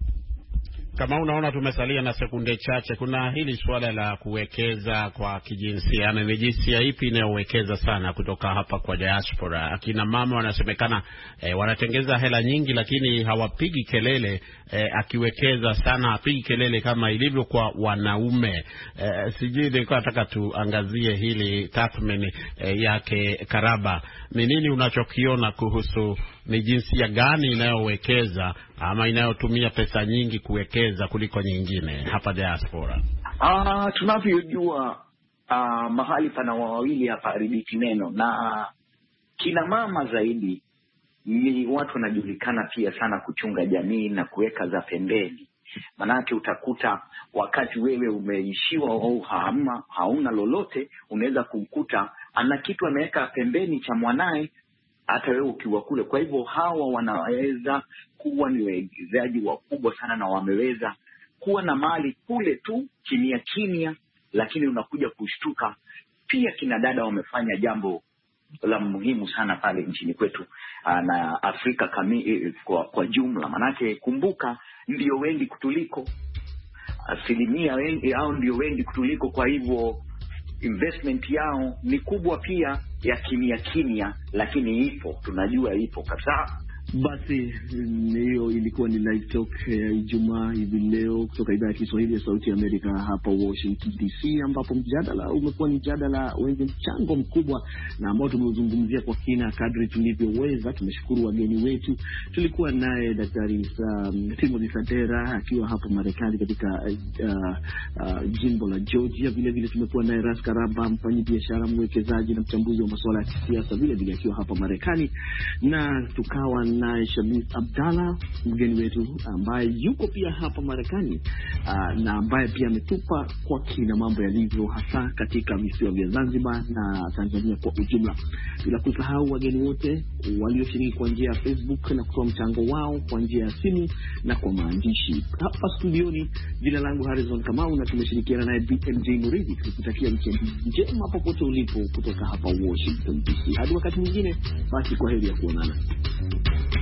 Kama unaona tumesalia na sekunde chache, kuna hili swala la kuwekeza kwa kijinsia. Ni jinsia ipi inayowekeza sana kutoka hapa kwa diaspora? Akina mama wanasemekana eh, wanatengeza hela nyingi lakini hawapigi kelele. Eh, akiwekeza sana hapigi kelele kama ilivyo kwa wanaume. Eh, sijui nilikuwa nataka tuangazie hili tathmini eh, yake Karaba. Ni nini unachokiona kuhusu ni jinsia gani inayowekeza ama inayotumia pesa nyingi kuwekeza kuliko nyingine hapa diaspora? Ah, tunavyojua ah, mahali pana wawili hapa haribiki neno, na kina mama zaidi ni watu wanajulikana pia sana kuchunga jamii na kuweka za pembeni. Manake utakuta wakati wewe umeishiwa au hauna, hauna lolote, unaweza kumkuta ana kitu ameweka pembeni cha mwanae hata wewe ukiwa kule. Kwa hivyo hawa wanaweza kuwa ni waigizaji wakubwa sana, na wameweza kuwa na mali kule tu kimya kimya, lakini unakuja kushtuka pia kina dada wamefanya jambo la muhimu sana pale nchini kwetu na Afrika kami, kwa, kwa jumla. Manake kumbuka ndio wengi kutuliko, asilimia wengi hao ndio wengi kutuliko. Kwa hivyo investment yao ni kubwa pia ya kimya kimya, lakini ipo, tunajua ipo kabisa. Basi hiyo ilikuwa ni Live Talk ya uh, Ijumaa hivi leo kutoka idhaa ya Kiswahili ya Sauti ya Amerika hapa Washington D C, ambapo mjadala umekuwa ni mjadala wenye mchango mkubwa na ambao tumeuzungumzia kwa kina kadri tulivyoweza. Tumeshukuru wageni wetu. Tulikuwa naye Daktari um, Timothy Sadera akiwa hapa Marekani katika uh, uh, jimbo la Georgia. Vile vile tumekuwa naye Ras Karaba, mfanyabiashara, mwekezaji na mchambuzi wa masuala ya kisiasa, vile vile akiwa hapa Marekani, na tukawa na naye Shamis Abdalla, mgeni wetu ambaye yuko pia hapa Marekani, uh, na ambaye pia ametupa kwa kina mambo yalivyo hasa katika visiwa vya Zanzibar na Tanzania kwa ujumla. Bila kusahau wageni wote walioshiriki kwa njia ya Facebook na kutoa mchango wao kwa njia ya simu na kwa maandishi. Hapa studioni, jina langu Harrison Kamau na tumeshirikiana naye B M J Muridhi, tukitakia weekend njema popote ulipo kutoka hapa Washington D C. Hadi wakati mwingine, basi kwa heri ya kuonana.